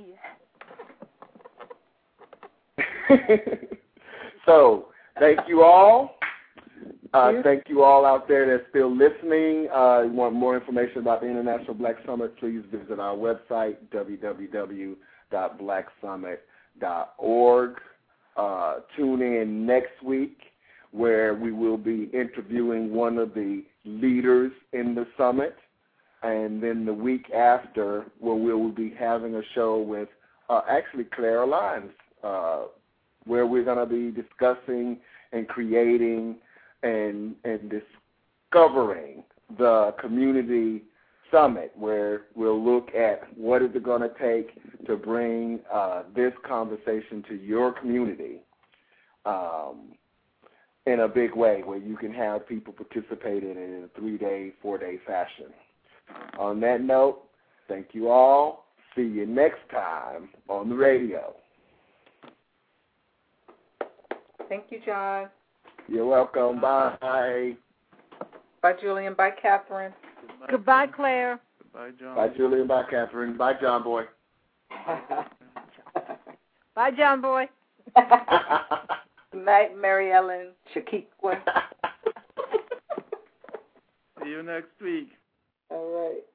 S2: So, thank you all. Uh, thank you all out there that's still listening. Uh, you want more information about the International Black Summit, please visit our website, w w w dot black summit dot org. Uh, tune in next week where we will be interviewing one of the leaders in the summit. And then the week after, where we will be having a show with uh, actually Clara Lyons, uh, where we're going to be discussing and creating and and discovering the community summit, where we'll look at what is it going to take to bring uh, this conversation to your community um, in a big way, where you can have people participate in it in a three-day, four-day fashion. On that note, thank you all. See you next time on the radio.
S4: Thank you, John.
S2: You're welcome. Bye.
S4: Bye, Julian. Bye, Catherine.
S3: Goodbye,
S1: Goodbye, Claire.
S3: Goodbye, John.
S2: Bye, Julian. Bye, Catherine. Bye, John Boy.
S1: Bye, John Boy.
S4: Good night, Mary Ellen, Shaquiqua.
S3: See you next week.
S4: All right.